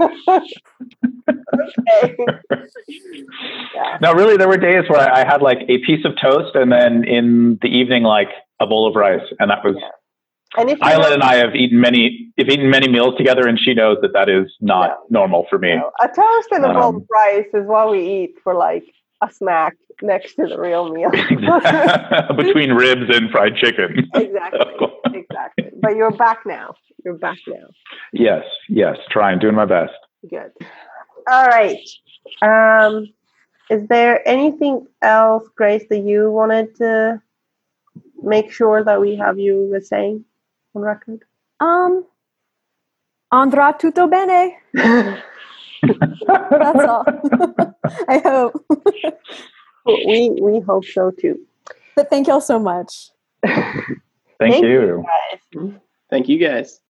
okay. Yeah. No, really, there were days where I had like a piece of toast, and then in the evening, like a bowl of rice, and that was. Yeah. And if Ayelet and I have eaten many, have eaten many meals together, and she knows that that is not no. normal for me. No. A toast and a um, bowl of rice is what we eat for like a snack next to the real meal. Between ribs and fried chicken. Exactly. Exactly. But you're back now. You're back now. Yes. Yes. Trying, doing my best. Good. All right. Um, is there anything else, Grace, that you wanted to make sure that we have you saying on record? Um, andrà tutto bene. That's all. I hope. we we hope so too. But thank y'all so much. Thank, thank you. you guys. Thank you guys.